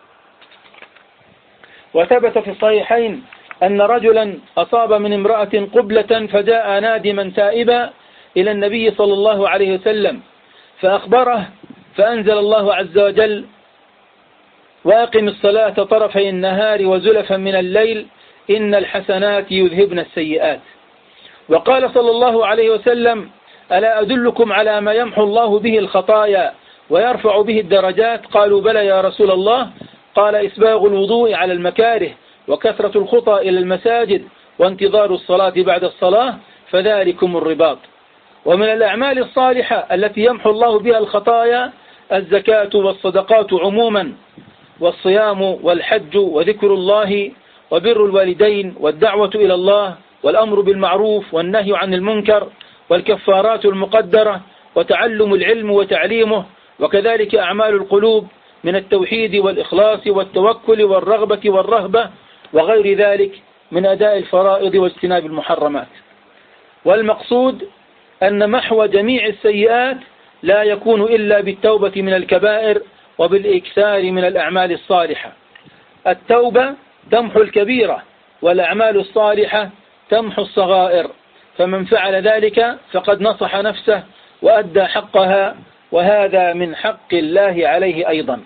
Speaker 1: وثبت في الصحيحين أن رجلا أصاب من امرأة قبلة فجاء نادما تائبا إلى النبي صلى الله عليه وسلم فأخبره، فأنزل الله عز وجل: وأقم الصلاة طرفي النهار وزلفا من الليل إن الحسنات يذهبن السيئات. وقال صلى الله عليه وسلم: ألا أدلكم على ما يمحو الله به الخطايا ويرفع به الدرجات؟ قالوا: بلى يا رسول الله. قال: إسباغ الوضوء على المكاره، وكثرة الخطى إلى المساجد، وانتظار الصلاة بعد الصلاة، فذلكم الرباط. ومن الأعمال الصالحة التي يمحو الله بها الخطايا الزكاة والصدقات عموما، والصيام والحج وذكر الله وبر الوالدين والدعوة إلى الله والأمر بالمعروف والنهي عن المنكر والكفارات المقدرة وتعلم العلم وتعليمه، وكذلك أعمال القلوب من التوحيد والإخلاص والتوكل والرغبة والرهبة وغير ذلك من أداء الفرائض واجتناب المحرمات. والمقصود أن محو جميع السيئات لا يكون إلا بالتوبة من الكبائر وبالإكثار من الأعمال الصالحة. التوبة تمحو الكبيرة، والأعمال الصالحة تمحو الصغائر، فمن فعل ذلك فقد نصح نفسه وأدى حقها، وهذا من حق الله عليه أيضا.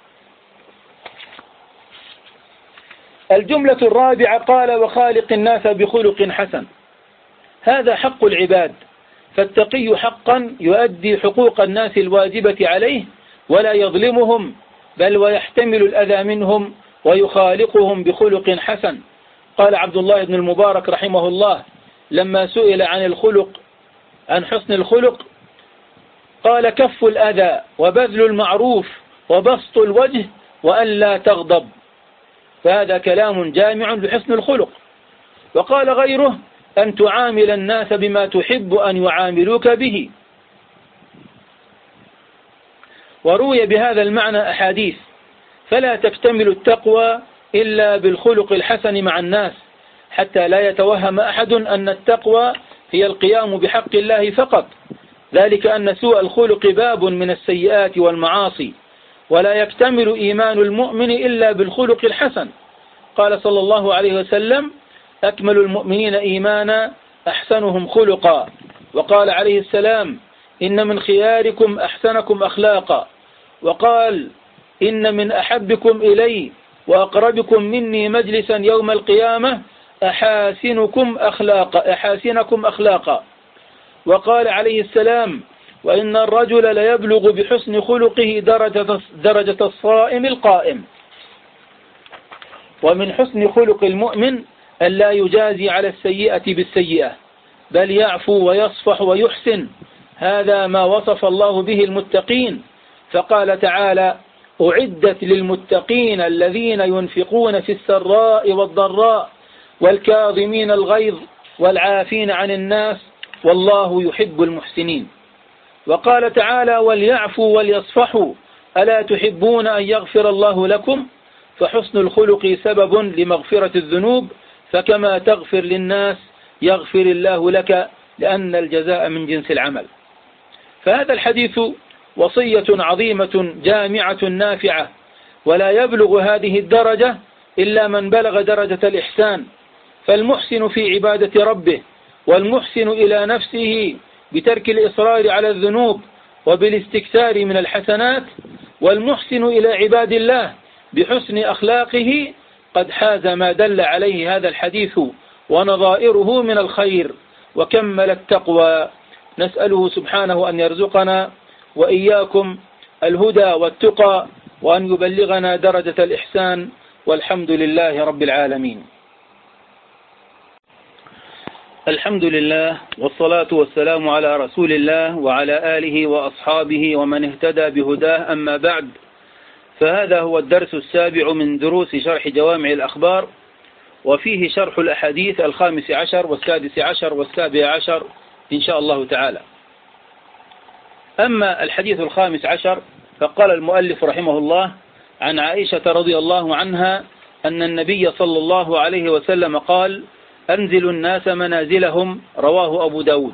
Speaker 1: الجملة الرابعة قال: وخالق الناس بخلق حسن. هذا حق العباد، فالتقي حقا يؤدي حقوق الناس الواجبة عليه ولا يظلمهم، بل ويحتمل الأذى منهم ويخالقهم بخلق حسن. قال عبد الله بن المبارك رحمه الله لما سئل عن الخلق عن حسن الخلق قال: كف الأذى وبذل المعروف وبسط الوجه وألا تغضب، فهذا كلام جامع لحسن الخلق. وقال غيره أن تعامل الناس بما تحب أن يعاملوك به. وروي بهذا المعنى أحاديث، فلا تكتمل التقوى إلا بالخلق الحسن مع الناس، حتى لا يتوهم أحد أن التقوى هي القيام بحق الله فقط، ذلك أن سوء الخلق باب من السيئات والمعاصي، ولا يكتمل إيمان المؤمن إلا بالخلق الحسن. قال صلى الله عليه وسلم: أكمل المؤمنين إيمانا أحسنهم خلقا. وقال عليه السلام: إن من خياركم أحسنكم أخلاقا. وقال: إن من أحبكم إلي وأقربكم مني مجلسا يوم القيامة أحاسنكم أخلاقا أحاسنكم أخلاقا. وقال عليه السلام: وإن الرجل ليبلغ بحسن خلقه درجة, درجة الصائم القائم. ومن حسن خلق المؤمن أن لا يجازي على السيئة بالسيئة، بل يعفو ويصفح ويحسن. هذا ما وصف الله به المتقين، فقال تعالى: أعدت للمتقين الذين ينفقون في السراء والضراء والكاظمين الغيظ والعافين عن الناس والله يحب المحسنين. وقال تعالى: وليعفوا وليصفحوا ألا تحبون أن يغفر الله لكم؟ فحسن الخلق سبب لمغفرة الذنوب، فكما تغفر للناس يغفر الله لك، لأن الجزاء من جنس العمل. فهذا الحديث وصية عظيمة جامعة نافعة، ولا يبلغ هذه الدرجة إلا من بلغ درجة الإحسان. فالمحسن في عبادة ربه، والمحسن إلى نفسه بترك الإصرار على الذنوب وبالاستكثار من الحسنات، والمحسن إلى عباد الله بحسن أخلاقه، قد حاز ما دل عليه هذا الحديث ونظائره من الخير، وكمل التقوى. نسأله سبحانه أن يرزقنا وإياكم الهدى والتقى، وأن يبلغنا درجة الإحسان، والحمد لله رب العالمين. الحمد لله، والصلاة والسلام على رسول الله وعلى آله وأصحابه ومن اهتدى بهداه، أما بعد، فهذا هو الدرس السابع من دروس شرح جوامع الأخبار، وفيه شرح الأحاديث الخامس عشر والسادس عشر والسابع عشر إن شاء الله تعالى. أما الحديث الخامس عشر فقال المؤلف رحمه الله: عن عائشة رضي الله عنها أن النبي صلى الله عليه وسلم قال: أنزلوا الناس منازلهم، رواه أبو داود.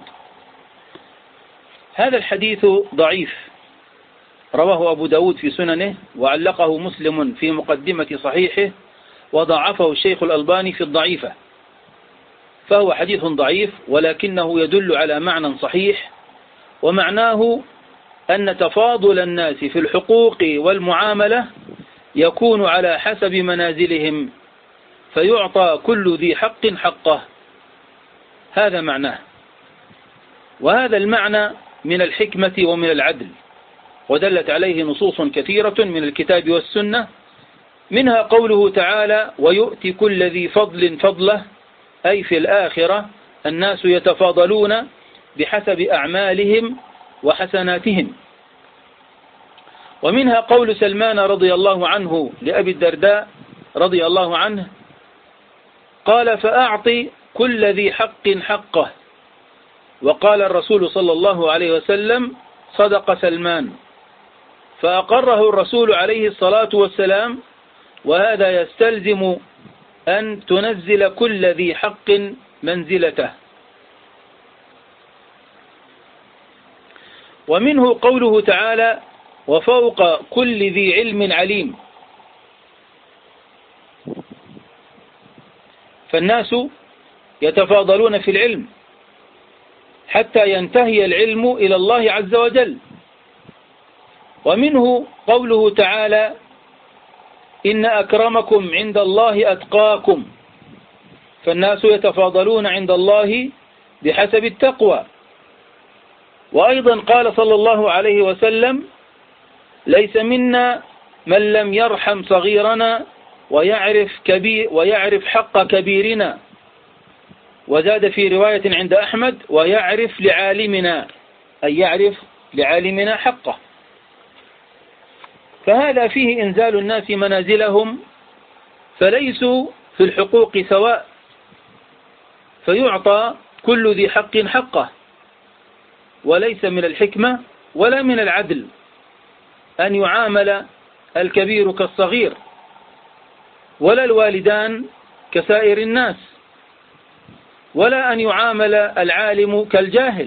Speaker 1: هذا الحديث ضعيف، رواه أبو داود في سننه، وعلقه مسلم في مقدمة صحيحه، وضعفه الشيخ الألباني في الضعيفة، فهو حديث ضعيف، ولكنه يدل على معنى صحيح، ومعناه أن تفاضل الناس في الحقوق والمعاملة يكون على حسب منازلهم، فيعطى كل ذي حق حقه. هذا معناه، وهذا المعنى من الحكمة ومن العدل، ودلت عليه نصوص كثيرة من الكتاب والسنة، منها قوله تعالى: ويؤتي كل ذي فضل فضله، أي في الآخرة الناس يتفاضلون بحسب أعمالهم وحسناتهم. ومنها قول سلمان رضي الله عنه لأبي الدرداء رضي الله عنه قال: فأعطي كل ذي حق حقه. وقال الرسول صلى الله عليه وسلم: صدق سلمان، فأقره الرسول عليه الصلاة والسلام، وهذا يستلزم أن تنزل كل ذي حق منزلته. ومنه قوله تعالى: وفوق كل ذي علم عليم. فالناس يتفاضلون في العلم حتى ينتهي العلم إلى الله عز وجل. ومنه قوله تعالى: إن أكرمكم عند الله أتقاكم. فالناس يتفاضلون عند الله بحسب التقوى. وأيضا قال صلى الله عليه وسلم: ليس منا من لم يرحم صغيرنا ويعرف, كبير ويعرف حق كبيرنا. وزاد في رواية عند أحمد: ويعرف لعالمنا، أي يعرف لعالمنا حقه. فهذا فيه إنزال الناس منازلهم، فليسوا في الحقوق سواء، فيعطى كل ذي حق حقه. وليس من الحكمة ولا من العدل أن يعامل الكبير كالصغير، ولا الوالدان كسائر الناس، ولا أن يعامل العالم كالجاهل.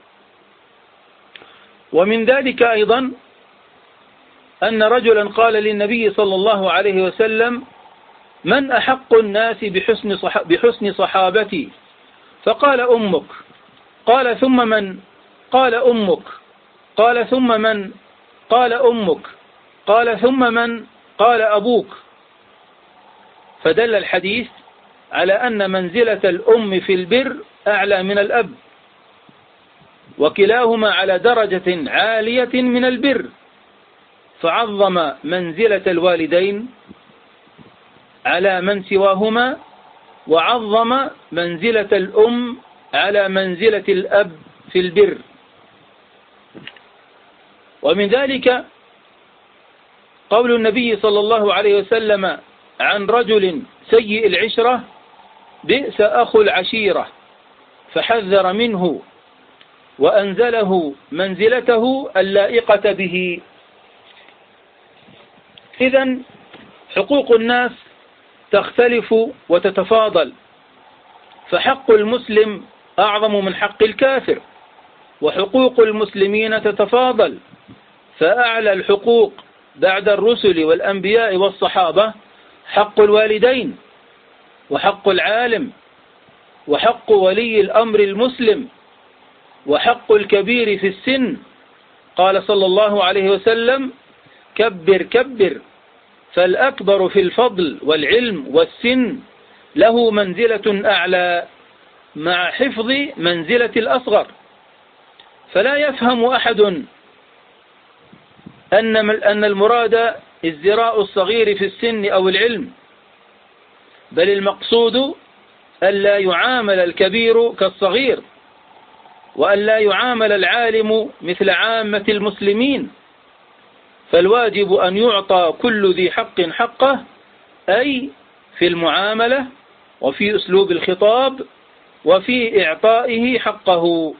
Speaker 1: ومن ذلك أيضا أن رجلا قال للنبي صلى الله عليه وسلم: من أحق الناس بحسن, صح بحسن صحابتي؟ فقال: أمك. قال: ثم من؟ قال: أمك. قال: ثم من؟ قال: أمك. قال: ثم من؟ قال: أبوك. فدل الحديث على أن منزلة الأم في البر أعلى من الأب، وكلاهما على درجة عالية من البر، فعظم منزلة الوالدين على من سواهما، وعظم منزلة الأم على منزلة الأب في البر. ومن ذلك قول النبي صلى الله عليه وسلم عن رجل سيء العشرة: بئس أخو العشيرة، فحذر منه وأنزله منزلته اللائقة به. إذن حقوق الناس تختلف وتتفاضل، فحق المسلم أعظم من حق الكافر، وحقوق المسلمين تتفاضل، فأعلى الحقوق بعد الرسل والأنبياء والصحابة حق الوالدين، وحق العالم، وحق ولي الأمر المسلم، وحق الكبير في السن. قال صلى الله عليه وسلم: كبر كبر، فالأكبر في الفضل والعلم والسن له منزلة أعلى مع حفظ منزلة الأصغر. فلا يفهم أحد أن أن المراد ازدراء الصغير في السن أو العلم، بل المقصود ألا يعامل الكبير كالصغير، وألا يعامل العالم مثل عامة المسلمين. فالواجب أن يعطى كل ذي حق حقه، أي في المعاملة، وفي أسلوب الخطاب، وفي إعطائه حقه.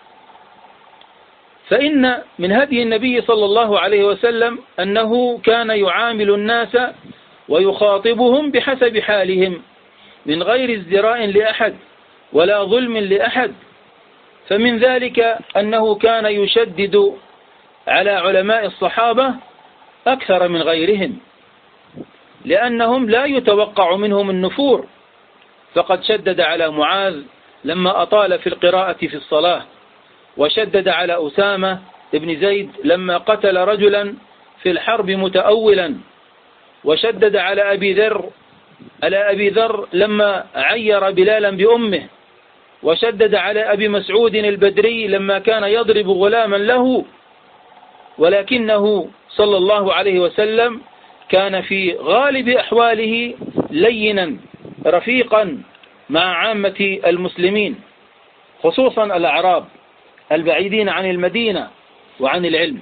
Speaker 1: فإن من هدي النبي صلى الله عليه وسلم أنه كان يعامل الناس ويخاطبهم بحسب حالهم، من غير ازدراء لأحد ولا ظلم لأحد. فمن ذلك أنه كان يشدد على علماء الصحابة أكثر من غيرهم، لأنهم لا يتوقع منهم النفور، فقد شدد على معاذ لما أطال في القراءة في الصلاة، وشدد على أسامة بن زيد لما قتل رجلا في الحرب متأولا، وشدد على أبي ذر على أبي ذر لما عير بلالا بأمه، وشدد على أبي مسعود البدري لما كان يضرب غلاما له. ولكنه صلى الله عليه وسلم كان في غالب أحواله لينا رفيقا مع عامة المسلمين، خصوصا الأعراب البعيدين عن المدينة وعن العلم.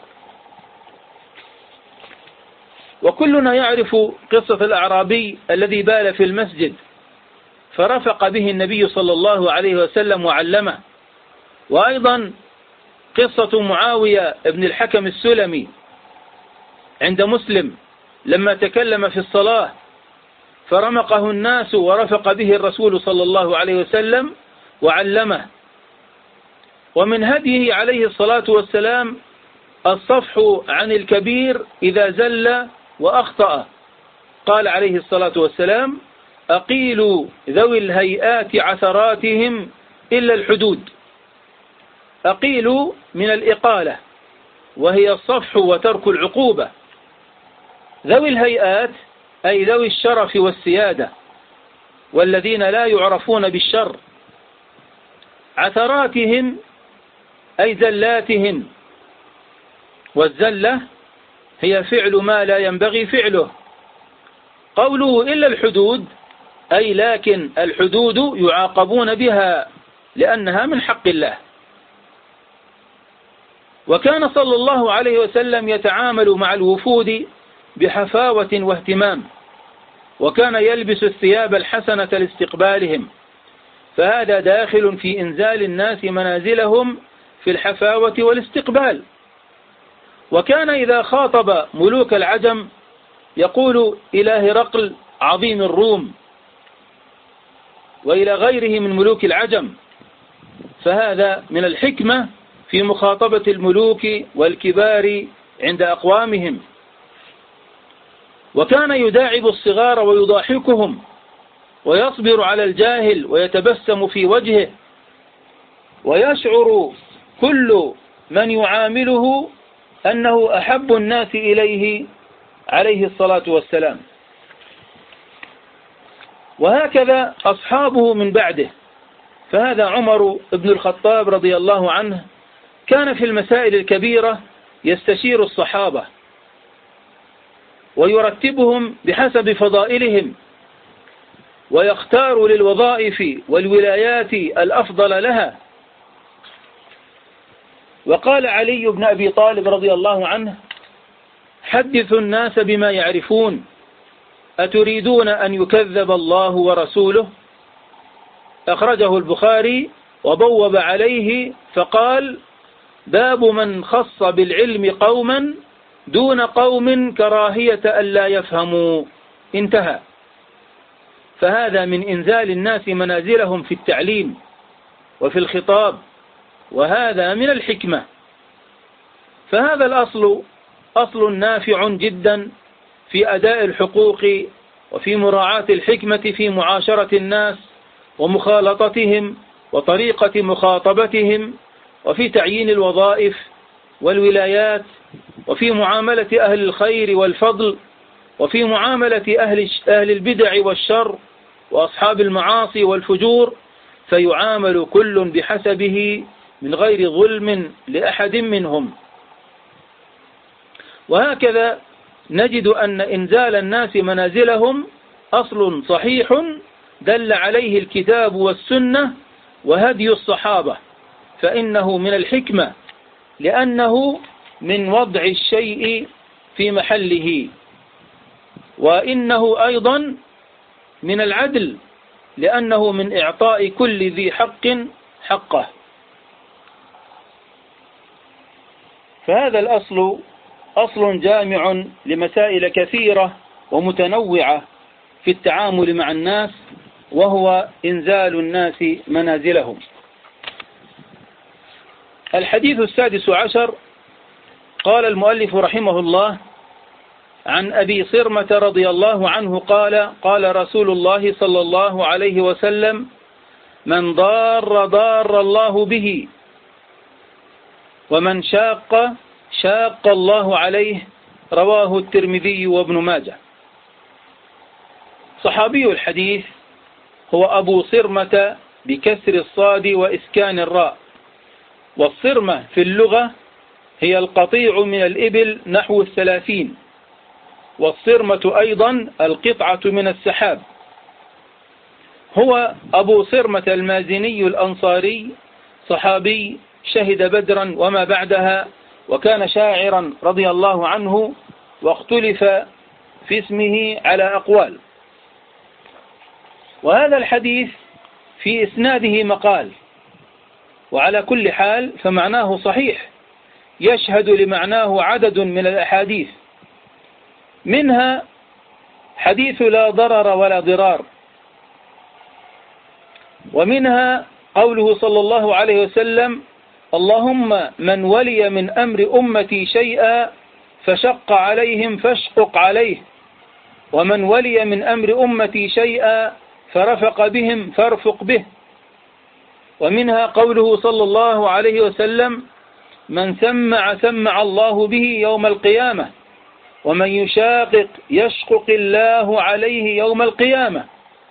Speaker 1: وكلنا يعرف قصة الأعرابي الذي بال في المسجد فرفق به النبي صلى الله عليه وسلم وعلمه، وأيضا قصة معاوية ابن الحكم السلمي عند مسلم لما تكلم في الصلاة فرمقه الناس ورفق به الرسول صلى الله عليه وسلم وعلمه. ومن هديه عليه الصلاة والسلام الصفح عن الكبير إذا زل وأخطأ. قال عليه الصلاة والسلام: أقيلوا ذوي الهيئات عثراتهم إلا الحدود. أقيلوا من الإقالة، وهي الصفح وترك العقوبة. ذوي الهيئات أي ذوي الشرف والسيادة، والذين لا يعرفون بالشر. عثراتهم أي زلاتهم، والزلة هي فعل ما لا ينبغي فعله. قوله إلا الحدود أي لكن الحدود يعاقبون بها لأنها من حق الله. وكان صلى الله عليه وسلم يتعامل مع الوفود بحفاوة واهتمام، وكان يلبس الثياب الحسنة لاستقبالهم، فهذا داخل في إنزال الناس منازلهم في الحفاوة والاستقبال. وكان إذا خاطب ملوك العجم يقول إلى هرقل عظيم الروم وإلى غيره من ملوك العجم، فهذا من الحكمة في مخاطبة الملوك والكبار عند أقوامهم. وكان يداعب الصغار ويضاحكهم ويصبر على الجاهل ويتبسم في وجهه، ويشعر كل من يعامله أنه أحب الناس إليه عليه الصلاة والسلام. وهكذا أصحابه من بعده، فهذا عمر بن الخطاب رضي الله عنه كان في المسائل الكبيرة يستشير الصحابة ويرتبهم بحسب فضائلهم، ويختار للوظائف والولايات الأفضل لها. وقال علي بن أبي طالب رضي الله عنه: حدثوا الناس بما يعرفون، أتريدون أن يكذب الله ورسوله؟ أخرجه البخاري وبوب عليه فقال: باب من خص بالعلم قوما دون قوم كراهية ألا يفهموا، انتهى. فهذا من إنزال الناس منازلهم في التعليم وفي الخطاب، وهذا من الحكمة. فهذا الأصل أصل نافع جدا في أداء الحقوق وفي مراعاة الحكمة في معاشرة الناس ومخالطتهم وطريقة مخاطبتهم، وفي تعيين الوظائف والولايات، وفي معاملة أهل الخير والفضل، وفي معاملة أهل أهل البدع والشر وأصحاب المعاصي والفجور، فيعامل كل بحسبه من غير ظلم لأحد منهم. وهكذا نجد أن إنزال الناس منازلهم أصل صحيح دل عليه الكتاب والسنة وهدي الصحابة، فإنه من الحكمة لأنه من وضع الشيء في محله، وإنه أيضا من العدل لأنه من إعطاء كل ذي حق حقه. فهذا الأصل أصل جامع لمسائل كثيرة ومتنوعة في التعامل مع الناس، وهو إنزال الناس منازلهم. الحديث السادس عشر، قال المؤلف رحمه الله: عن أبي صرمة رضي الله عنه قال: قال رسول الله صلى الله عليه وسلم: من ضار ضار الله به، ومن شاق شاق الله عليه. رواه الترمذي وابن ماجه. صحابي الحديث هو أبو صرمة بكسر الصاد وإسكان الراء، والصرمة في اللغة هي القطيع من الإبل نحو الثلاثين، والصرمة أيضا القطعة من السحاب. هو أبو صرمة المازني الأنصاري، صحابي شهد بدرا وما بعدها، وكان شاعرا رضي الله عنه، واختلف في اسمه على أقوال. وهذا الحديث في إسناده مقال، وعلى كل حال فمعناه صحيح، يشهد لمعناه عدد من الأحاديث، منها حديث لا ضرر ولا ضرار، ومنها قوله صلى الله عليه وسلم: اللهم من ولي من أمر أمتي شيئا فشق عليهم فاشقق عليه، ومن ولي من أمر أمتي شيئا فرفق بهم فارفق به. ومنها قوله صلى الله عليه وسلم: من سمع سمع الله به يوم القيامة، ومن يشاقق يشقق الله عليه يوم القيامة.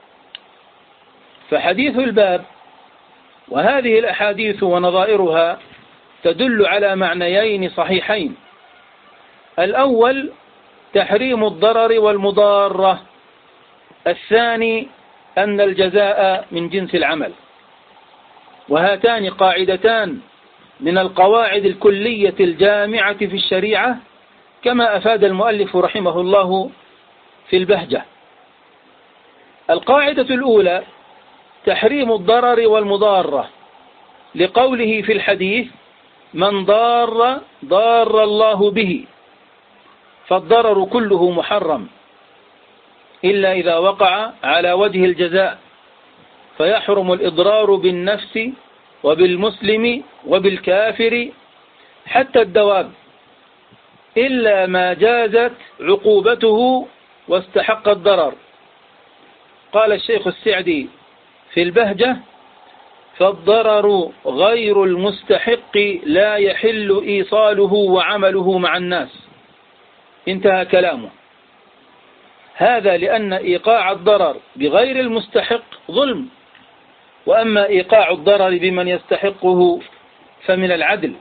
Speaker 1: فحديث الباب وهذه الأحاديث ونظائرها تدل على معنيين صحيحين: الأول تحريم الضرر والمضارة، الثاني أن الجزاء من جنس العمل. وهاتان قاعدتان من القواعد الكلية الجامعة في الشريعة، كما أفاد المؤلف رحمه الله في البهجة. القاعدة الأولى تحريم الضرر والمضارة، لقوله في الحديث: من ضار ضار الله به، فالضرر كله محرم إلا إذا وقع على وجه الجزاء، فيحرم الإضرار بالنفس وبالمسلم وبالكافر حتى الدواب، إلا ما جازت عقوبته واستحق الضرر. قال الشيخ السعدي في البهجة: فالضرر غير المستحق لا يحل إيصاله وعمله مع الناس. انتهى كلامه. هذا لأن إيقاع الضرر بغير المستحق ظلم، وأما إيقاع الضرر بمن يستحقه فمن العدل،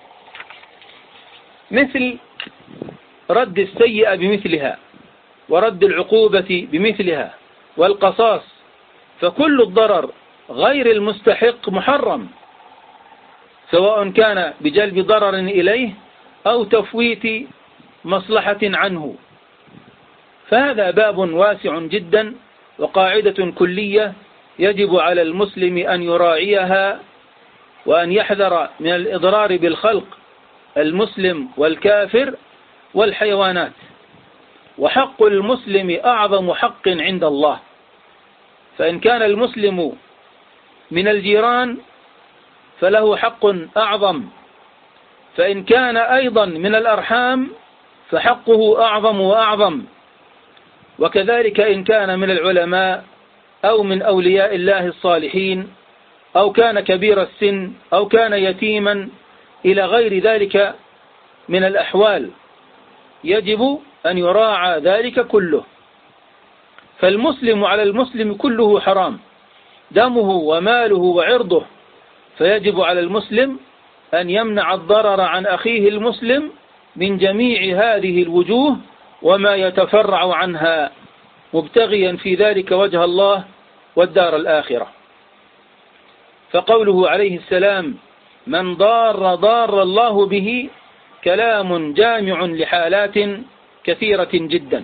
Speaker 1: مثل رد السيئة بمثلها، ورد العقوبة بمثلها، والقصاص، فكل الضرر غير المستحق محرم، سواء كان بجلب ضرر إليه أو تفويت مصلحة عنه. فهذا باب واسع جدا، وقاعدة كلية يجب على المسلم أن يراعيها، وأن يحذر من الإضرار بالخلق المسلم والكافر والحيوانات. وحق المسلم أعظم حق عند الله، فإن كان المسلم من الجيران فله حق أعظم، فإن كان أيضا من الأرحام فحقه أعظم وأعظم، وكذلك إن كان من العلماء أو من أولياء الله الصالحين، أو كان كبير السن، أو كان يتيما، إلى غير ذلك من الأحوال، يجب أن يراعى ذلك كله. فالمسلم على المسلم كله حرام، دمه وماله وعرضه، فيجب على المسلم أن يمنع الضرر عن أخيه المسلم من جميع هذه الوجوه وما يتفرع عنها، مبتغيا في ذلك وجه الله والدار الآخرة. فقوله عليه السلام: من ضار ضار الله به، كلام جامع لحالات كثيرة جدا،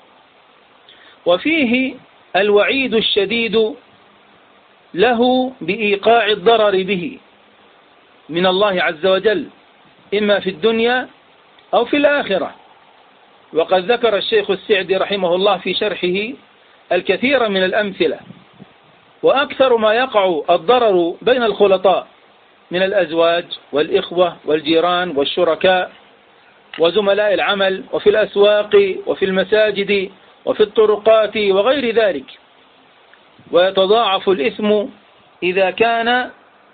Speaker 1: وفيه الوعيد الشديد له بإيقاع الضرر به من الله عز وجل، إما في الدنيا أو في الآخرة. وقد ذكر الشيخ السعدي رحمه الله في شرحه الكثير من الأمثلة. وأكثر ما يقع الضرر بين الخلطاء من الأزواج والإخوة والجيران والشركاء وزملاء العمل، وفي الأسواق وفي المساجد وفي الطرقات وغير ذلك. ويتضاعف الإثم إذا كان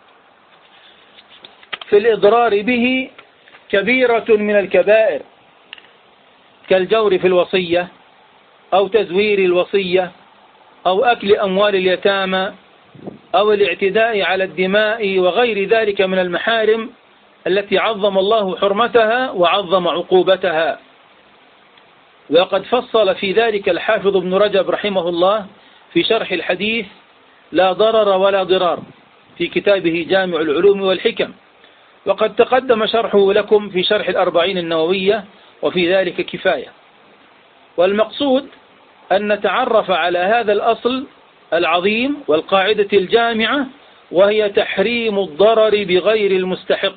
Speaker 1: في الإضرار به كبيرة من الكبائر، كالجور في الوصية، أو تزوير الوصية، أو أكل أموال اليتامى، أو الاعتداء على الدماء وغير ذلك من المحارم التي عظم الله حرمتها وعظم عقوبتها. وقد فصل في ذلك الحافظ ابن رجب رحمه الله في شرح الحديث لا ضرر ولا ضرار في كتابه جامع العلوم والحكم، وقد تقدم شرحه لكم في شرح الأربعين النووية، وفي ذلك كفاية. والمقصود أن نتعرف على هذا الأصل العظيم والقاعدة الجامعة، وهي تحريم الضرر بغير المستحق.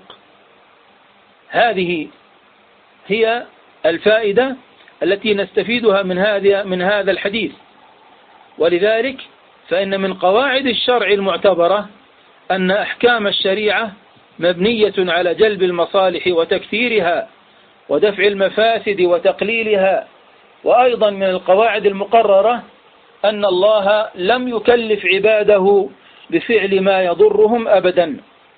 Speaker 1: هذه هي الفائدة التي نستفيدها من هذا من هذا الحديث. ولذلك فإن من قواعد الشرع المعتبرة أن أحكام الشريعة مبنية على جلب المصالح وتكثيرها ودفع المفاسد وتقليلها. وأيضا من القواعد المقررة أن الله لم يكلف عباده بفعل ما يضرهم أبدا.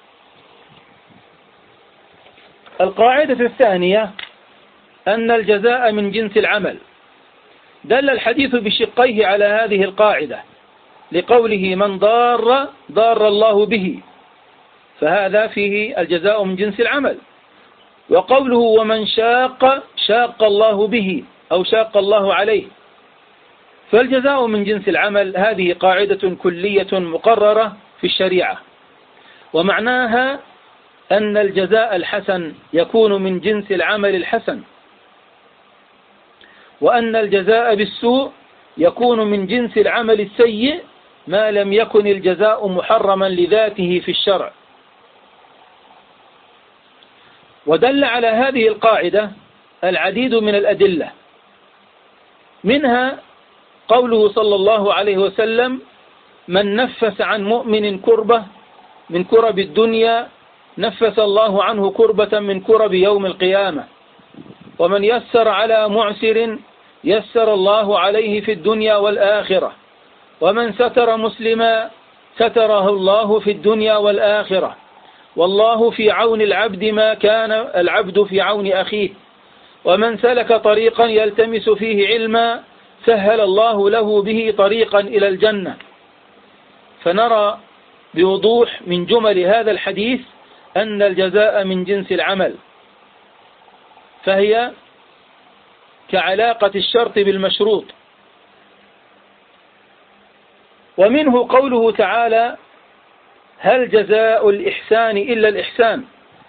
Speaker 1: القاعدة الثانية أن الجزاء من جنس العمل. دل الحديث بشقيه على هذه القاعدة لقوله: من ضار ضار الله به، فهذا فيه الجزاء من جنس العمل. وقوله: ومن شاق شاق الله به، أو شاق الله عليه، فالجزاء من جنس العمل. هذه قاعدة كلية مقررة في الشريعة، ومعناها أن الجزاء الحسن يكون من جنس العمل الحسن، وأن الجزاء بالسوء يكون من جنس العمل السيء ما لم يكن الجزاء محرما لذاته في الشرع. ودل على هذه القاعدة العديد من الأدلة، منها قوله صلى الله عليه وسلم: من نفس عن مؤمن كربة من كرب الدنيا نفس الله عنه كربة من كرب يوم القيامة، ومن يسر على معسر يسر الله عليه في الدنيا والآخرة، ومن ستر مسلما ستره الله في الدنيا والآخرة، والله في عون العبد ما كان العبد في عون أخيه، ومن سلك طريقا يلتمس فيه علما سهل الله له به طريقا إلى الجنة. فنرى بوضوح من جمل هذا الحديث أن الجزاء من جنس العمل، فهي كعلاقة الشرط بالمشروط. ومنه قوله تعالى: هل جزاء الإحسان إلا الإحسان،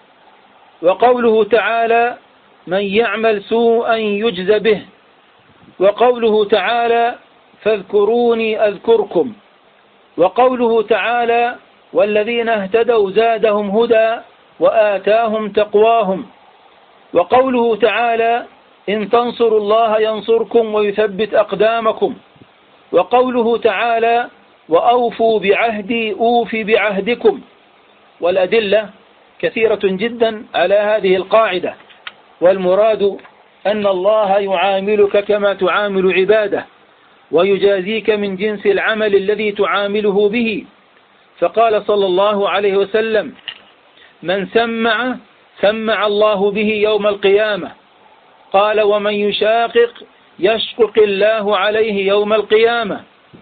Speaker 1: وقوله تعالى: من يعمل سوءا يجز به، وقوله تعالى: فاذكروني أذكركم، وقوله تعالى: والذين اهتدوا زادهم هدى وآتاهم تقواهم، وقوله تعالى: إن تنصروا الله ينصركم ويثبت أقدامكم، وقوله تعالى: وأوفوا بعهدي أوف بعهدكم. والأدلة كثيرة جدا على هذه القاعدة، والمراد أن الله يعاملك كما تعامل عباده، ويجازيك من جنس العمل الذي تعامله به. فقال صلى الله عليه وسلم: من سمع سمع الله به يوم القيامة. قال: ومن يشاقق يشقق الله عليه يوم القيامة.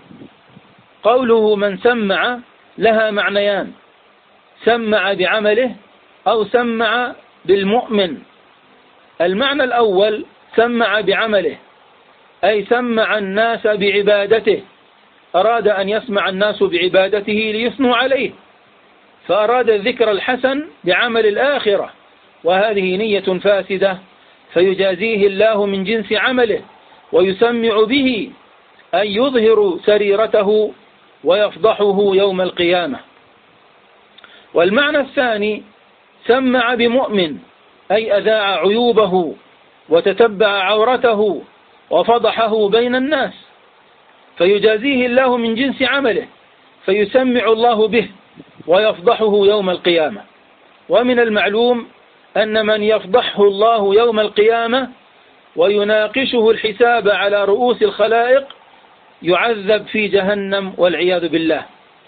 Speaker 1: قوله من سمع لها معنيان: سمع بعمله أو سمع بالمؤمن. المعنى الأول سمع بعمله، أي سمع الناس بعبادته، أراد أن يسمع الناس بعبادته ليثنوا عليه، فأراد الذكر الحسن بعمل الآخرة، وهذه نية فاسدة، فيجازيه الله من جنس عمله ويسمع به، أي يظهر سريرته ويفضحه يوم القيامة. والمعنى الثاني سمع بمؤمن، أي أذاع عيوبه وتتبع عورته وفضحه بين الناس، فيجازيه الله من جنس عمله، فيسمع الله به ويفضحه يوم القيامة. ومن المعلوم أن من يفضحه الله يوم القيامة ويناقشه الحساب على رؤوس الخلائق يعذب في جهنم والعياذ بالله.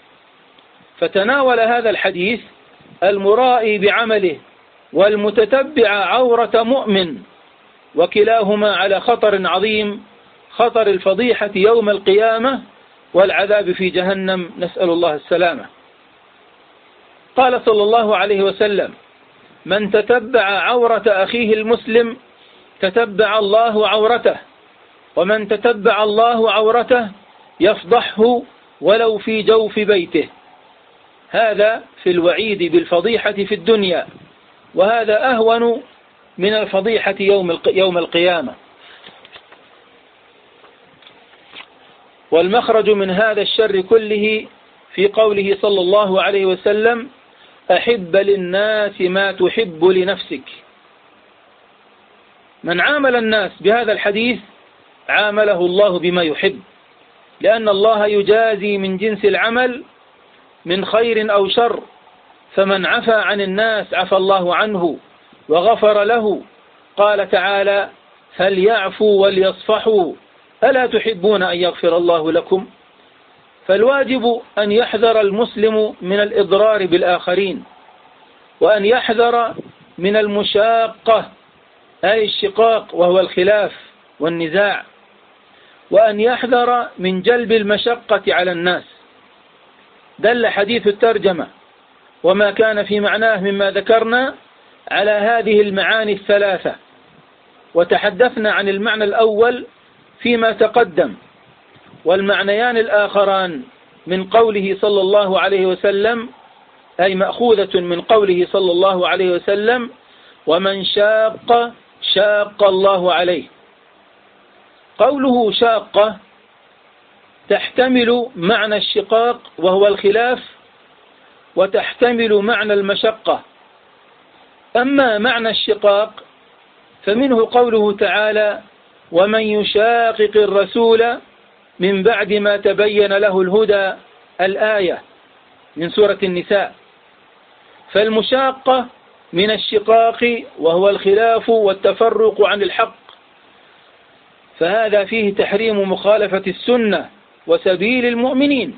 Speaker 1: فتناول هذا الحديث المرائي بعمله والمتتبع عورة مؤمن، وكلاهما على خطر عظيم، خطر الفضيحة يوم القيامة والعذاب في جهنم، نسأل الله السلامة. قال صلى الله عليه وسلم: من تتبع عورة أخيه المسلم تتبع الله عورته، ومن تتبع الله عورته يفضحه ولو في جوف بيته. هذا في الوعيد بالفضيحة في الدنيا، وهذا أهون من الفضيحة يوم القيامة. والمخرج من هذا الشر كله في قوله صلى الله عليه وسلم: أحب للناس ما تحب لنفسك. من عامل الناس بهذا الحديث عامله الله بما يحب، لأن الله يجازي من جنس العمل من خير أو شر، فمن عفى عن الناس عفى الله عنه وغفر له. قال تعالى: فليعفوا وليصفحوا ألا تحبون أن يغفر الله لكم؟ فالواجب أن يحذر المسلم من الإضرار بالآخرين، وأن يحذر من المشاقة أي الشقاق وهو الخلاف والنزاع، وأن يحذر من جلب المشقة على الناس. دل حديث الترجمة وما كان في معناه مما ذكرنا على هذه المعاني الثلاثة، وتحدثنا عن المعنى الأول فيما تقدم، والمعنيان الآخران من قوله صلى الله عليه وسلم: أي مأخوذة من قوله صلى الله عليه وسلم: ومن شاق شاق الله عليه. قوله شاقة تحتمل معنى الشقاق وهو الخلاف، وتحتمل معنى المشقة. أما معنى الشقاق فمنه قوله تعالى: ومن يشاقق الرسول من بعد ما تبين له الهدى، الآية من سورة النساء. فالمشاقة من الشقاق وهو الخلاف والتفرق عن الحق، فهذا فيه تحريم مخالفة السنة وسبيل المؤمنين.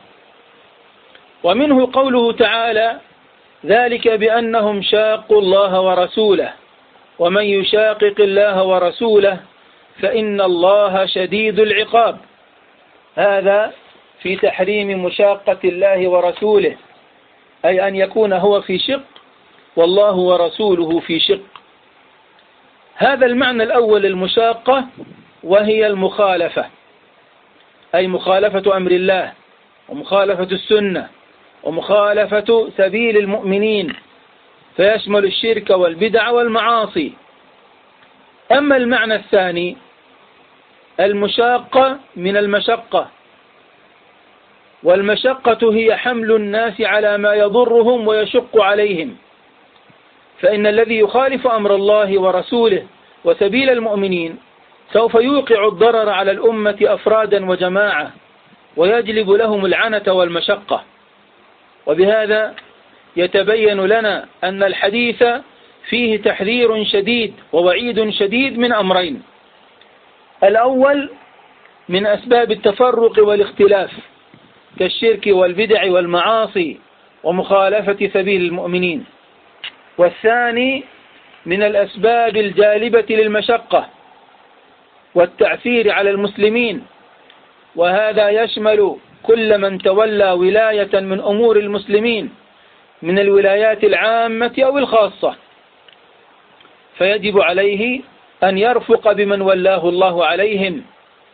Speaker 1: ومنه قوله تعالى: ذلك بأنهم شاقوا الله ورسوله ومن يشاقق الله ورسوله فإن الله شديد العقاب. هذا في تحريم مشاقة الله ورسوله، أي أن يكون هو في شق والله ورسوله في شق. هذا المعنى الأول المشاقة، وهي المخالفة، أي مخالفة أمر الله ومخالفة السنة ومخالفة سبيل المؤمنين، فيشمل الشرك والبدع والمعاصي. أما المعنى الثاني المشاقة من المشقة، والمشقة هي حمل الناس على ما يضرهم ويشق عليهم، فإن الذي يخالف أمر الله ورسوله وسبيل المؤمنين سوف يوقع الضرر على الأمة أفرادا وجماعة، ويجلب لهم العنة والمشقة. وبهذا يتبين لنا أن الحديث فيه تحذير شديد ووعيد شديد من أمرين: الأول من أسباب التفرق والاختلاف كالشرك والبدع والمعاصي ومخالفة سبيل المؤمنين، والثاني من الأسباب الجالبة للمشقة والتعسير على المسلمين، وهذا يشمل كل من تولى ولاية من أمور المسلمين من الولايات العامة أو الخاصة، فيجب عليه أن يرفق بمن ولاه الله عليهم،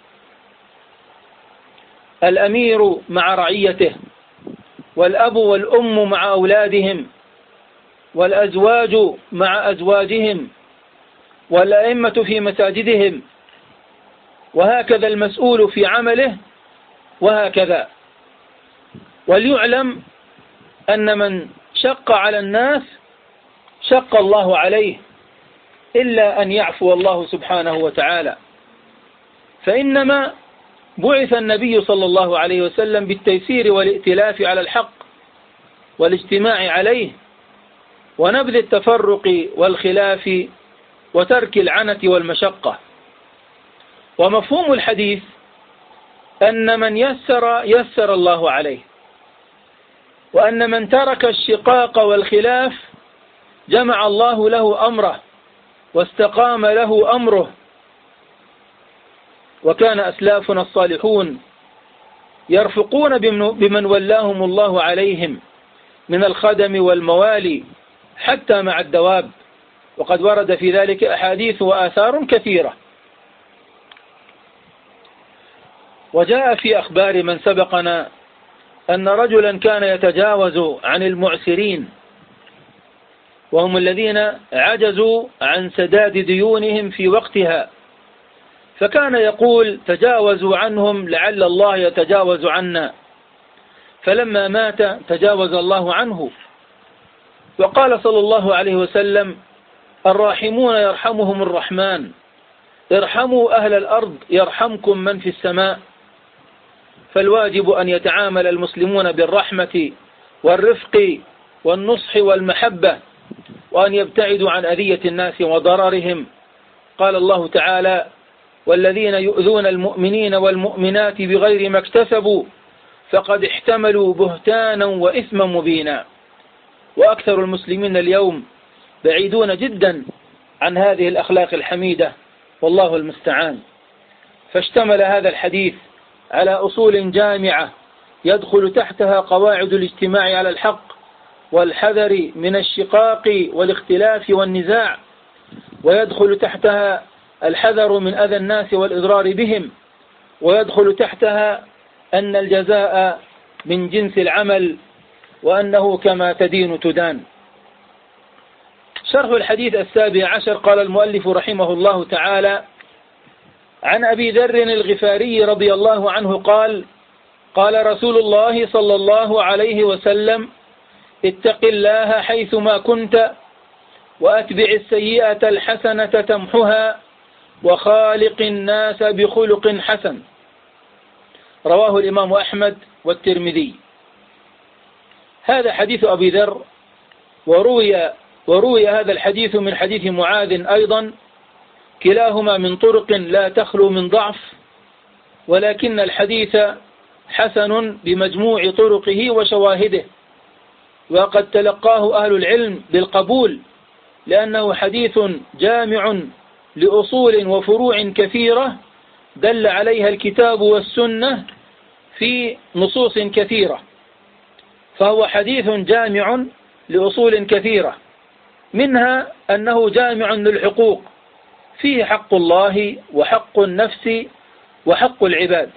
Speaker 1: الأمير مع رعيته، والأب والأم مع أولادهم، والأزواج مع أزواجهم، والأئمة في مساجدهم، وهكذا المسؤول في عمله، وهكذا. وليعلم أن من شق على الناس شق الله عليه، إلا أن يعفو الله سبحانه وتعالى. فإنما بعث النبي صلى الله عليه وسلم بالتيسير والائتلاف على الحق والاجتماع عليه، ونبذ التفرق والخلاف وترك العنة والمشقة. ومفهوم الحديث أن من يسر يسر الله عليه، وأن من ترك الشقاق والخلاف جمع الله له أمره واستقام له أمره. وكان أسلافنا الصالحون يرفقون بمن ولاهم الله عليهم من الخدم والموالي حتى مع الدواب، وقد ورد في ذلك أحاديث وآثار كثيرة. وجاء في أخبار من سبقنا أن رجلا كان يتجاوز عن المعسرين، وهم الذين عجزوا عن سداد ديونهم في وقتها، فكان يقول: تجاوزوا عنهم لعل الله يتجاوز عنا. فلما مات تجاوز الله عنه. وقال صلى الله عليه وسلم: الراحمون يرحمهم الرحمن، ارحموا أهل الأرض يرحمكم من في السماء. فالواجب أن يتعامل المسلمون بالرحمة والرفق والنصح والمحبة، وأن يبتعدوا عن أذية الناس وضررهم. قال الله تعالى: والذين يؤذون المؤمنين والمؤمنات بغير ما اكتسبوا فقد احتملوا بهتانا وإثما مبينا. وأكثر المسلمين اليوم بعيدون جدا عن هذه الأخلاق الحميدة، والله المستعان. فاشتمل هذا الحديث على أصول جامعة يدخل تحتها قواعد الاجتماع على الحق والحذر من الشقاق والاختلاف والنزاع، ويدخل تحتها الحذر من أذى الناس والإضرار بهم، ويدخل تحتها أن الجزاء من جنس العمل، وأنه كما تدين تدان. شرح الحديث السابع عشر. قال المؤلف رحمه الله تعالى: عن أبي ذر الغفاري رضي الله عنه قال: قال رسول الله صلى الله عليه وسلم: اتق الله حيثما كنت، وأتبع السيئة الحسنة تمحها، وخالق الناس بخلق حسن. رواه الإمام أحمد والترمذي. هذا حديث أبي ذر، وروي, وروي هذا الحديث من حديث معاذ أيضا، كلاهما من طرق لا تخلو من ضعف، ولكن الحديث حسن بمجموع طرقه وشواهده، وقد تلقاه أهل العلم بالقبول، لأنه حديث جامع لأصول وفروع كثيرة دل عليها الكتاب والسنة في نصوص كثيرة، فهو حديث جامع لأصول كثيرة، منها أنه جامع للحقوق، فيه حق الله وحق النفس وحق العباد،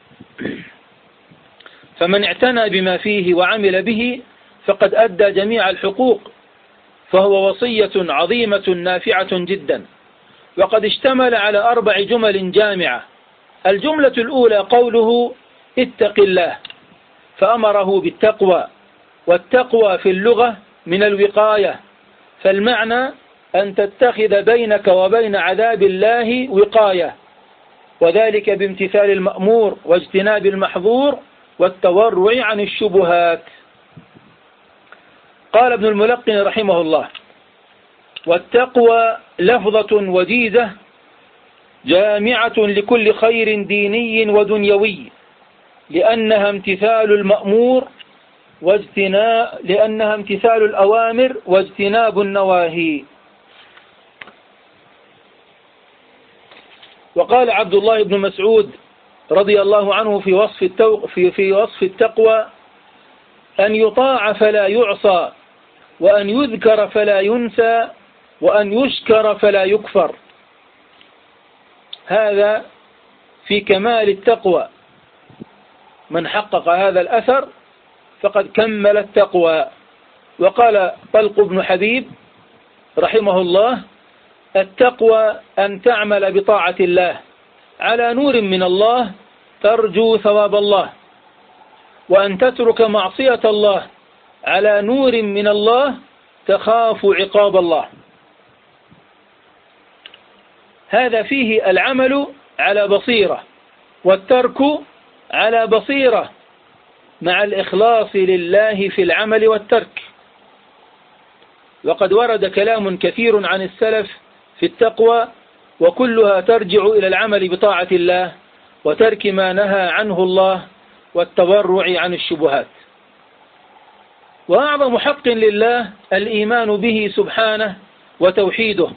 Speaker 1: فمن اعتنى بما فيه وعمل به فقد أدى جميع الحقوق، فهو وصية عظيمة نافعة جدا. وقد اشتمل على أربع جمل جامعة. الجملة الأولى قوله: اتق الله، فأمره بالتقوى، والتقوى في اللغة من الوقاية، فالمعنى أن تتخذ بينك وبين عذاب الله وقاية، وذلك بامتثال المأمور واجتناب المحظور والتورع عن الشبهات. قال ابن الملقن رحمه الله: والتقوى لفظة وجيزة جامعة لكل خير ديني ودنيوي، لأنها امتثال المأمور واجتناب لأنها امتثال الأوامر واجتناب النواهي. وقال عبد الله بن مسعود رضي الله عنه في وصف التو... في في وصف التقوى: أن يطاع فلا يعصى، وأن يذكر فلا ينسى، وأن يشكر فلا يكفر. هذا في كمال التقوى. من حقق هذا الأثر فقد كمل التقوى. وقال طلق بن حبيب رحمه الله: التقوى أن تعمل بطاعة الله على نور من الله ترجو ثواب الله، وأن تترك معصية الله على نور من الله تخاف عقاب الله. هذا فيه العمل على بصيرة، والترك على بصيرة، مع الإخلاص لله في العمل والترك. وقد ورد كلام كثير عن السلف في التقوى، وكلها ترجع إلى العمل بطاعة الله، وترك ما نهى عنه الله، والتورع عن الشبهات. وأعظم حق لله الإيمان به سبحانه وتوحيده،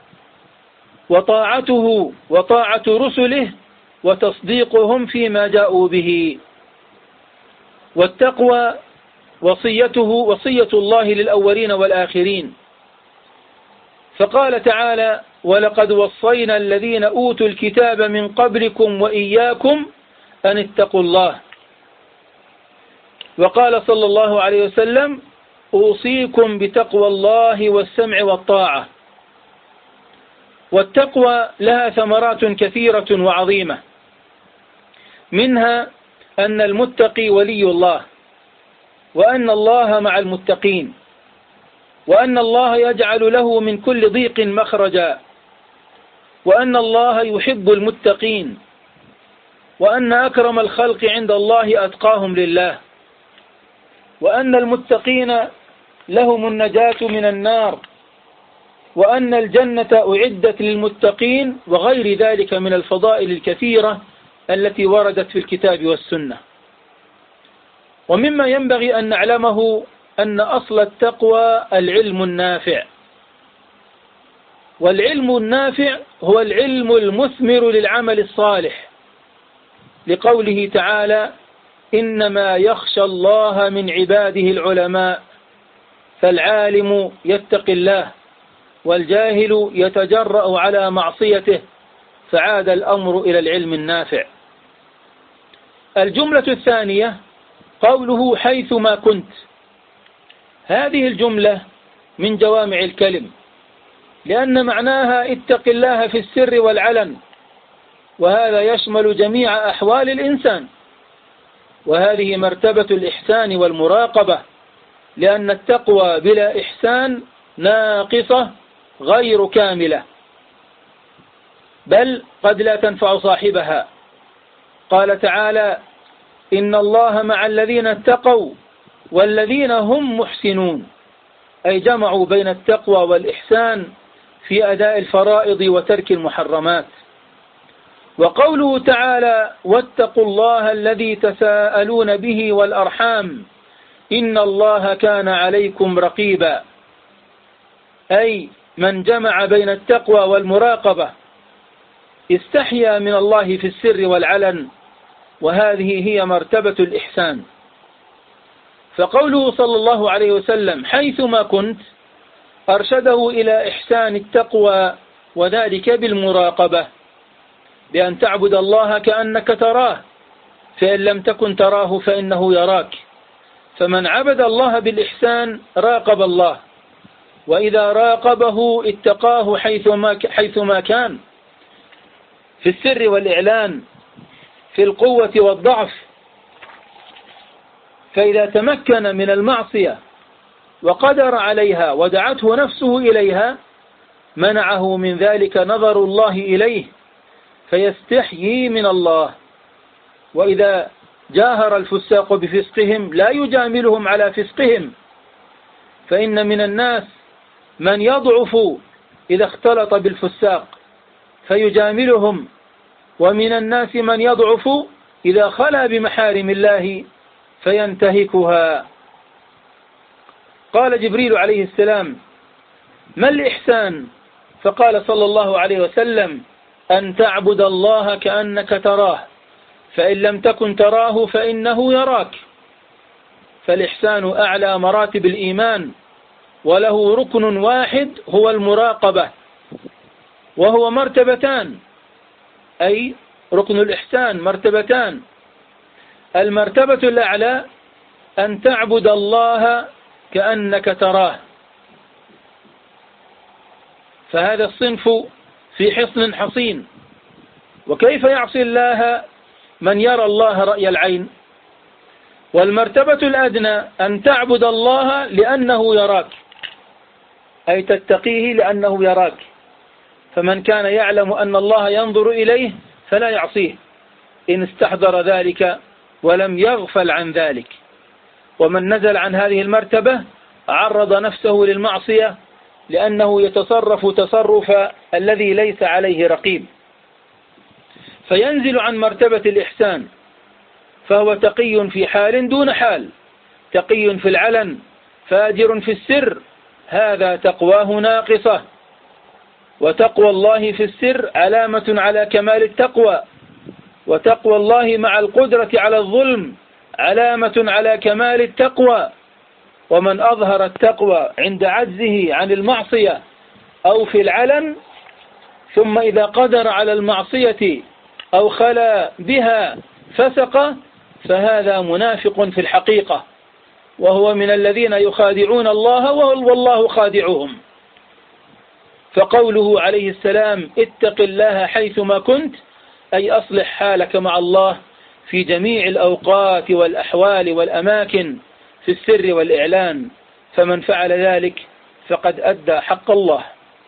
Speaker 1: وطاعته وطاعة رسله، وتصديقهم فيما جاءوا به. والتقوى وصيته وصية الله للأولين والآخرين، فقال تعالى: ولقد وصينا الذين أوتوا الكتاب من قبلكم وإياكم أن اتقوا الله. وقال صلى الله عليه وسلم: أوصيكم بتقوى الله والسمع والطاعة. والتقوى لها ثمرات كثيرة وعظيمة، منها أن المتقي ولي الله، وأن الله مع المتقين، وأن الله يجعل له من كل ضيق مخرجا، وأن الله يحب المتقين، وأن أكرم الخلق عند الله أتقاهم لله، وأن المتقين لهم النجاة من النار، وأن الجنة أعدت للمتقين، وغير ذلك من الفضائل الكثيرة التي وردت في الكتاب والسنة. ومما ينبغي أن نعلمه أن أصل التقوى العلم النافع، والعلم النافع هو العلم المثمر للعمل الصالح، لقوله تعالى: إنما يخشى الله من عباده العلماء. فالعالم يتقي الله، والجاهل يتجرأ على معصيته، فعاد الأمر إلى العلم النافع. الجملة الثانية قوله: حيثما كنت. هذه الجملة من جوامع الكلم، لأن معناها اتق الله في السر والعلن، وهذا يشمل جميع أحوال الإنسان، وهذه مرتبة الإحسان والمراقبة، لأن التقوى بلا إحسان ناقصة غير كاملة، بل قد لا تنفع صاحبها. قال تعالى: إن الله مع الذين اتقوا والذين هم محسنون، أي جمعوا بين التقوى والإحسان في أداء الفرائض وترك المحرمات. وقوله تعالى: واتقوا الله الذي تساءلون به والأرحام إن الله كان عليكم رقيبا، أي من جمع بين التقوى والمراقبة استحيا من الله في السر والعلن، وهذه هي مرتبة الإحسان. فقوله صلى الله عليه وسلم: حيثما كنت، أرشده إلى إحسان التقوى، وذلك بالمراقبة، بأن تعبد الله كأنك تراه، فإن لم تكن تراه فإنه يراك. فمن عبد الله بالإحسان راقب الله، وإذا راقبه اتقاه حيثما حيثما كان، في السر والإعلان، في القوة والضعف. فإذا تمكن من المعصية وقدر عليها ودعته نفسه إليها، منعه من ذلك نظر الله إليه فيستحيي من الله. وإذا جاهر الفساق بفسقهم لا يجاملهم على فسقهم، فإن من الناس من يضعف إذا اختلط بالفساق فيجاملهم، ومن الناس من يضعف إذا خلا بمحارم الله فينتهكها. قال جبريل عليه السلام: ما الإحسان؟ فقال صلى الله عليه وسلم: أن تعبد الله كأنك تراه، فإن لم تكن تراه فإنه يراك. فالإحسان أعلى مراتب الإيمان، وله ركن واحد هو المراقبة، وهو مرتبتان، أي ركن الإحسان مرتبتان. المرتبة الأعلى أن تعبد الله كأنك تراه، فهذا الصنف في حصن حصين. وكيف يعصي الله من يرى الله رأي العين؟ والمرتبة الأدنى أن تعبد الله لأنه يراك، أي تتقيه لأنه يراك. فمن كان يعلم أن الله ينظر إليه فلا يعصيه إن استحضر ذلك ولم يغفل عن ذلك. ومن نزل عن هذه المرتبة عرض نفسه للمعصية، لأنه يتصرف تصرف الذي ليس عليه رقيب، فينزل عن مرتبة الإحسان، فهو تقي في حال دون حال، تقي في العلن، فاجر في السر، هذا تقواه ناقصة. وتقوى الله في السر علامة على كمال التقوى، وتقوى الله مع القدرة على الظلم علامة على كمال التقوى. ومن أظهر التقوى عند عجزه عن المعصية أو في العلن، ثم إذا قدر على المعصية أو خلا بها فسق، فهذا منافق في الحقيقة، وهو من الذين يخادعون الله والله خادعهم. فقوله عليه السلام: اتق الله حيثما كنت، أي أصلح حالك مع الله في جميع الأوقات والأحوال والأماكن، في السر والإعلان، فمن فعل ذلك فقد أدى حق الله.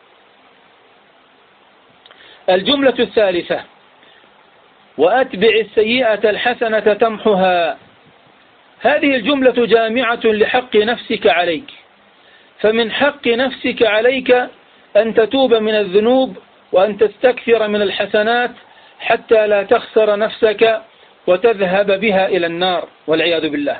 Speaker 1: الجملة الثالثة: وأتبع السيئة الحسنة تمحها. هذه الجملة جامعة لحق نفسك عليك، فمن حق نفسك عليك أن تتوب من الذنوب وأن تستكثر من الحسنات حتى لا تخسر نفسك وتذهب بها إلى النار والعياذ بالله.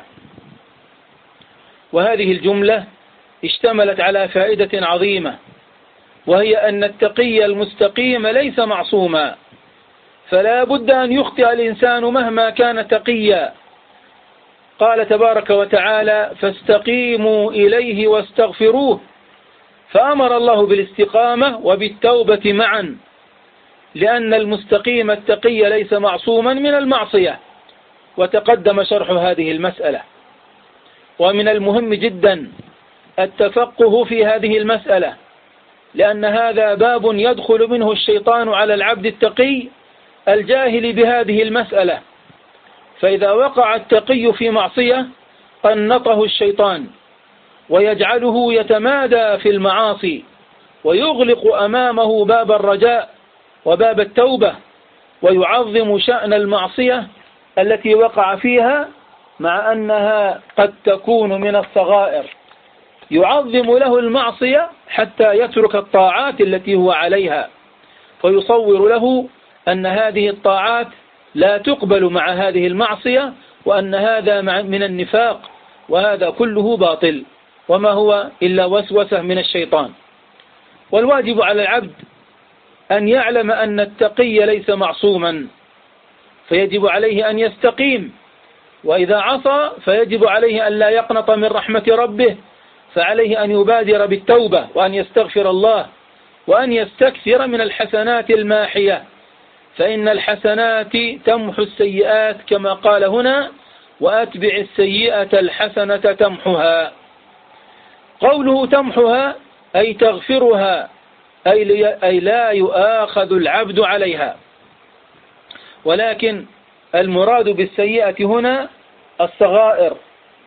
Speaker 1: وهذه الجملة اشتملت على فائدة عظيمة، وهي أن التقي المستقيم ليس معصوما، فلا بد أن يخطئ الإنسان مهما كان تقيا. قال تبارك وتعالى: فاستقيموا إليه واستغفروه، فأمر الله بالاستقامة وبالتوبة معا، لأن المستقيم التقي ليس معصوما من المعصية، وتقدم شرح هذه المسألة. ومن المهم جدا التفقه في هذه المسألة، لأن هذا باب يدخل منه الشيطان على العبد التقي الجاهل بهذه المسألة. فإذا وقع التقي في معصية قنطه الشيطان ويجعله يتمادى في المعاصي ويغلق أمامه باب الرجاء وباب التوبة، ويعظم شأن المعصية التي وقع فيها مع أنها قد تكون من الصغائر. يعظم له المعصية حتى يترك الطاعات التي هو عليها، فيصور له أن هذه الطاعات لا تقبل مع هذه المعصية، وأن هذا من النفاق، وهذا كله باطل وما هو إلا وسوسة من الشيطان. والواجب على العبد أن يعلم أن التقي ليس معصوما، فيجب عليه أن يستقيم، وإذا عصى فيجب عليه أن لا يقنط من رحمة ربه، فعليه أن يبادر بالتوبة وأن يستغفر الله وأن يستكثر من الحسنات الماحية، فإن الحسنات تمحو السيئات كما قال هنا: وأتبع السيئة الحسنة تمحها. قوله تمحها أي تغفرها، أي لا يؤاخذ العبد عليها، ولكن المراد بالسيئة هنا الصغائر.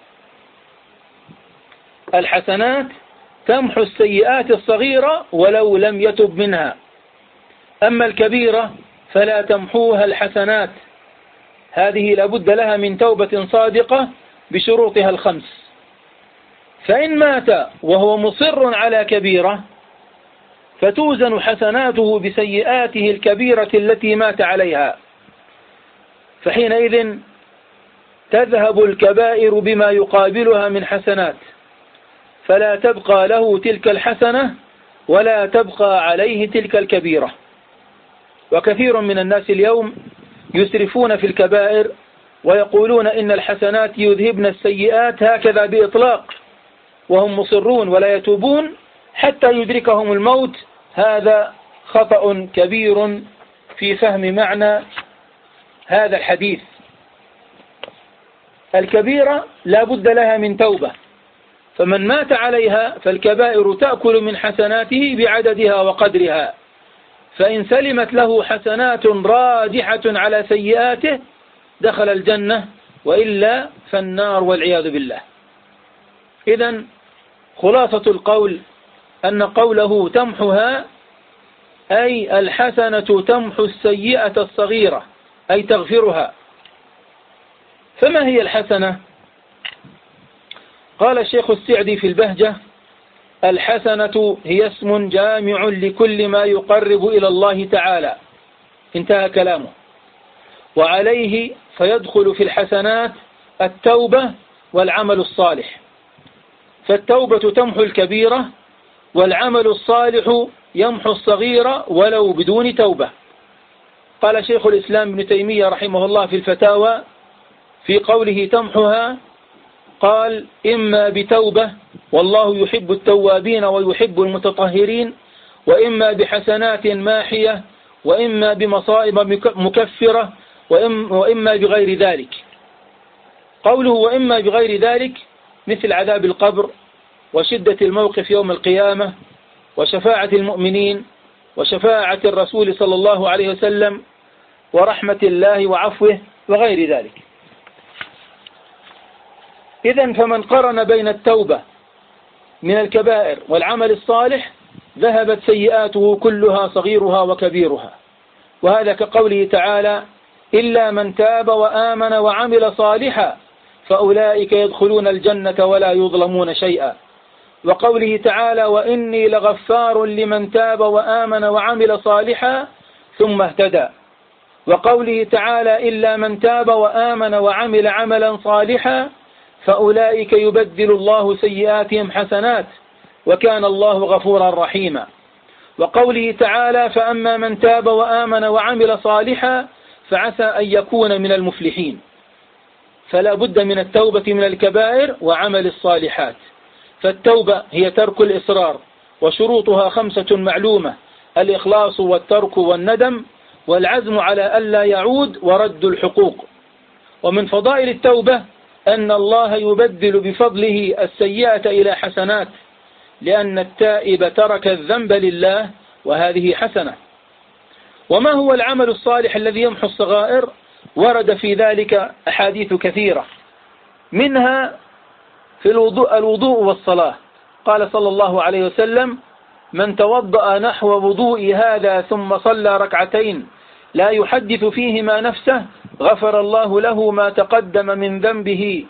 Speaker 1: الحسنات تمحو السيئات الصغيرة ولو لم يتب منها، أما الكبيرة فلا تمحوها الحسنات، هذه لابد لها من توبة صادقة بشروطها الخمس. فإن مات وهو مصر على كبيرة فتوزن حسناته بسيئاته الكبيرة التي مات عليها، فحينئذ تذهب الكبائر بما يقابلها من حسنات، فلا تبقى له تلك الحسنة ولا تبقى عليه تلك الكبيرة. وكثير من الناس اليوم يسرفون في الكبائر ويقولون إن الحسنات يذهبن السيئات هكذا بإطلاق، وهم مصرون ولا يتوبون حتى يدركهم الموت. هذا خطأ كبير في فهم معنى هذا الحديث. الكبيرة لا بد لها من توبة، فمن مات عليها فالكبائر تأكل من حسناته بعددها وقدرها، فإن سلمت له حسنات راجحة على سيئاته دخل الجنة، وإلا فالنار والعياذ بالله. إذن خلاصة القول أن قوله تمحها أي الحسنة تمحو السيئة الصغيرة، أي تغفرها. فما هي الحسنة؟ قال الشيخ السعدي في البهجة: الحسنة هي اسم جامع لكل ما يقرب إلى الله تعالى. انتهى كلامه. وعليه فيدخل في الحسنات التوبة والعمل الصالح، فالتوبة تمحو الكبيرة، والعمل الصالح يمحو الصغيرة ولو بدون توبة. قال شيخ الإسلام ابن تيمية رحمه الله في الفتاوى في قوله تمحها، قال: إما بتوبة والله يحب التوابين ويحب المتطهرين، وإما بحسنات ماحية، وإما بمصائب مكفرة، وإما بغير ذلك. قوله وإما بغير ذلك مثل عذاب القبر وشدة الموقف يوم القيامة وشفاعة المؤمنين وشفاعة الرسول صلى الله عليه وسلم ورحمة الله وعفوه وغير ذلك. إذن فمن قرن بين التوبة من الكبائر والعمل الصالح ذهبت سيئاته كلها صغيرها وكبيرها، وهذا كقوله تعالى: إلا من تاب وآمن وعمل صالحا فأولئك يدخلون الجنة ولا يظلمون شيئا. وقوله تعالى: وإني لغفار لمن تاب وآمن وعمل صالحا ثم اهتدى. وقوله تعالى: إلا من تاب وآمن وعمل عملا صالحا فأولئك يبدل الله سيئاتهم حسنات وكان الله غفورا رحيما. وقوله تعالى: فأما من تاب وآمن وعمل صالحا فعسى أن يكون من المفلحين. فلا بد من التوبة من الكبائر وعمل الصالحات. فالتوبة هي ترك الإصرار، وشروطها خمسة معلومة: الإخلاص والترك والندم والعزم على ألا يعود ورد الحقوق. ومن فضائل التوبة أن الله يبدل بفضله السيئة إلى حسنات، لأن التائب ترك الذنب لله، وهذه حسنة. وما هو العمل الصالح الذي يمحو الصغائر؟ ورد في ذلك أحاديث كثيرة، منها في الوضوء, الوضوء والصلاة. قال صلى الله عليه وسلم: من توضأ نحو وضوء هذا ثم صلى ركعتين لا يحدث فيهما نفسه غفر الله له ما تقدم من ذنبه.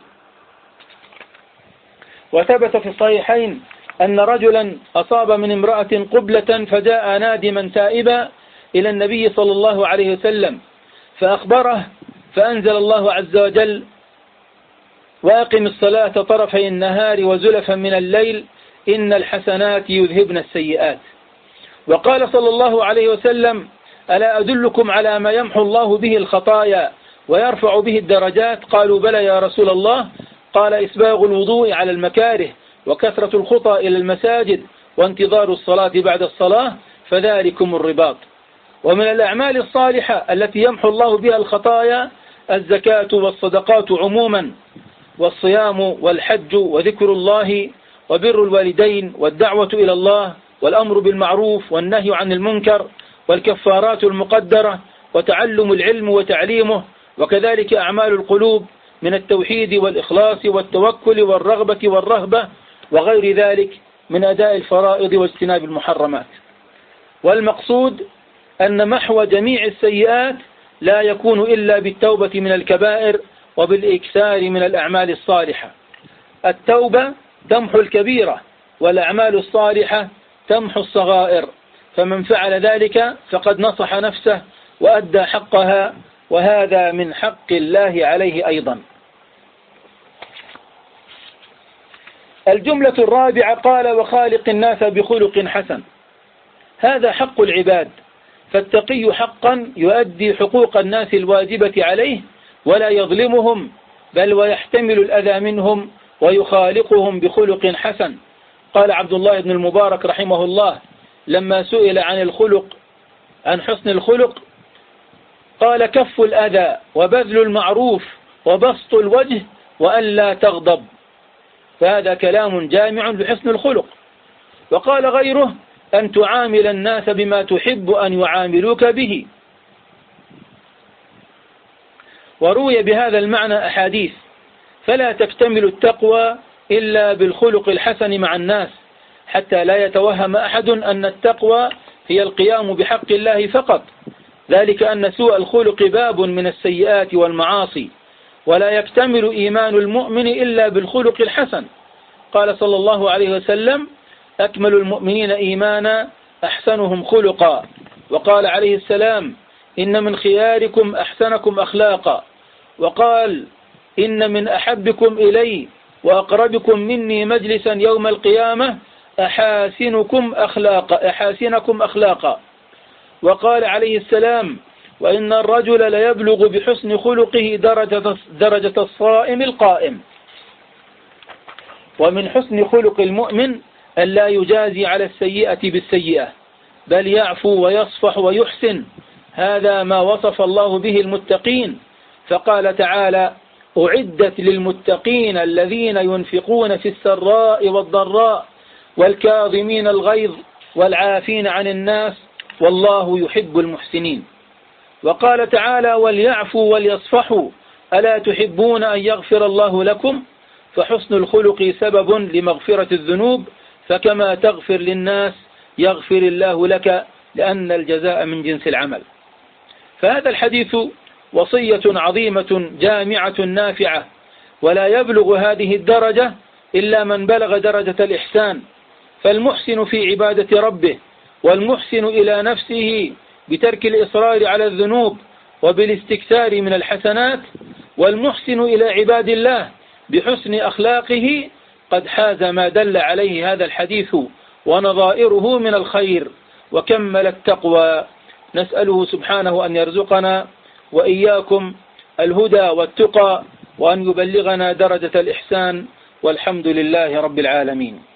Speaker 1: وثبت في الصحيحين أن رجلا أصاب من امرأة قبلة فجاء نادما تائبا إلى النبي صلى الله عليه وسلم فأخبره، فأنزل الله عز وجل: وأقم الصلاة طرفي النهار وزلفا من الليل إن الحسنات يذهبن السيئات. وقال صلى الله عليه وسلم: ألا أدلكم على ما يمحو الله به الخطايا ويرفع به الدرجات؟ قالوا: بلى يا رسول الله. قال: إسباغ الوضوء على المكاره، وكثرة الخطى إلى المساجد، وانتظار الصلاة بعد الصلاة، فذلكم الرباط. ومن الأعمال الصالحة التي يمحو الله بها الخطايا الزكاة والصدقات عموما، والصيام والحج وذكر الله وبر الوالدين والدعوة إلى الله والأمر بالمعروف والنهي عن المنكر والكفارات المقدرة وتعلم العلم وتعليمه، وكذلك أعمال القلوب من التوحيد والإخلاص والتوكل والرغبة والرهبة وغير ذلك من أداء الفرائض واجتناب المحرمات. والمقصود أن محو جميع السيئات لا يكون إلا بالتوبة من الكبائر وبالإكثار من الأعمال الصالحة. التوبة تمحو الكبيرة، والأعمال الصالحة تمحو الصغائر، فمن فعل ذلك فقد نصح نفسه وأدى حقها، وهذا من حق الله عليه أيضا. الجملة الرابعة قال: وخالق الناس بخلق حسن. هذا حق العباد، فالتقي حقا يؤدي حقوق الناس الواجبة عليه ولا يظلمهم، بل ويحتمل الأذى منهم ويخالقهم بخلق حسن. قال عبد الله بن المبارك رحمه الله لما سئل عن الخلق عن حسن الخلق قال: كف الأذى وبذل المعروف وبسط الوجه وألا تغضب. فهذا كلام جامع لحسن الخلق. وقال غيره: أن تعامل الناس بما تحب أن يعاملوك به. وروي بهذا المعنى أحاديث، فلا تكتمل التقوى إلا بالخلق الحسن مع الناس، حتى لا يتوهم أحد أن التقوى هي القيام بحق الله فقط، ذلك أن سوء الخلق باب من السيئات والمعاصي، ولا يكتمل إيمان المؤمن إلا بالخلق الحسن. قال صلى الله عليه وسلم: أكمل المؤمنين إيمانا أحسنهم خلقا. وقال عليه السلام: إن من خياركم أحسنكم أخلاقا. وقال: إن من أحبكم إلي وأقربكم مني مجلسا يوم القيامة أحاسنكم أخلاقا أحاسنكم أخلاقا. وقال عليه السلام: وإن الرجل ليبلغ بحسن خلقه درجة, درجة الصائم القائم. ومن حسن خلق المؤمن أن لا يجازي على السيئة بالسيئة، بل يعفو ويصفح ويحسن. هذا ما وصف الله به المتقين، فقال تعالى: أعدت للمتقين الذين ينفقون في السراء والضراء والكاظمين الغيظ والعافين عن الناس والله يحب المحسنين. وقال تعالى: وليعفوا وليصفحوا ألا تحبون أن يغفر الله لكم؟ فحسن الخلق سبب لمغفرة الذنوب، فكما تغفر للناس يغفر الله لك، لأن الجزاء من جنس العمل. فهذا الحديث وصية عظيمة جامعة نافعة، ولا يبلغ هذه الدرجة إلا من بلغ درجة الإحسان. فالمحسن في عبادة ربه، والمحسن إلى نفسه بترك الإصرار على الذنوب وبالاستكثار من الحسنات، والمحسن إلى عباد الله بحسن أخلاقه، قد حاز ما دل عليه هذا الحديث ونظائره من الخير، وكمل التقوى. نسأله سبحانه أن يرزقنا وإياكم الهدى والتقى، وأن يبلغنا درجة الإحسان، والحمد لله رب العالمين.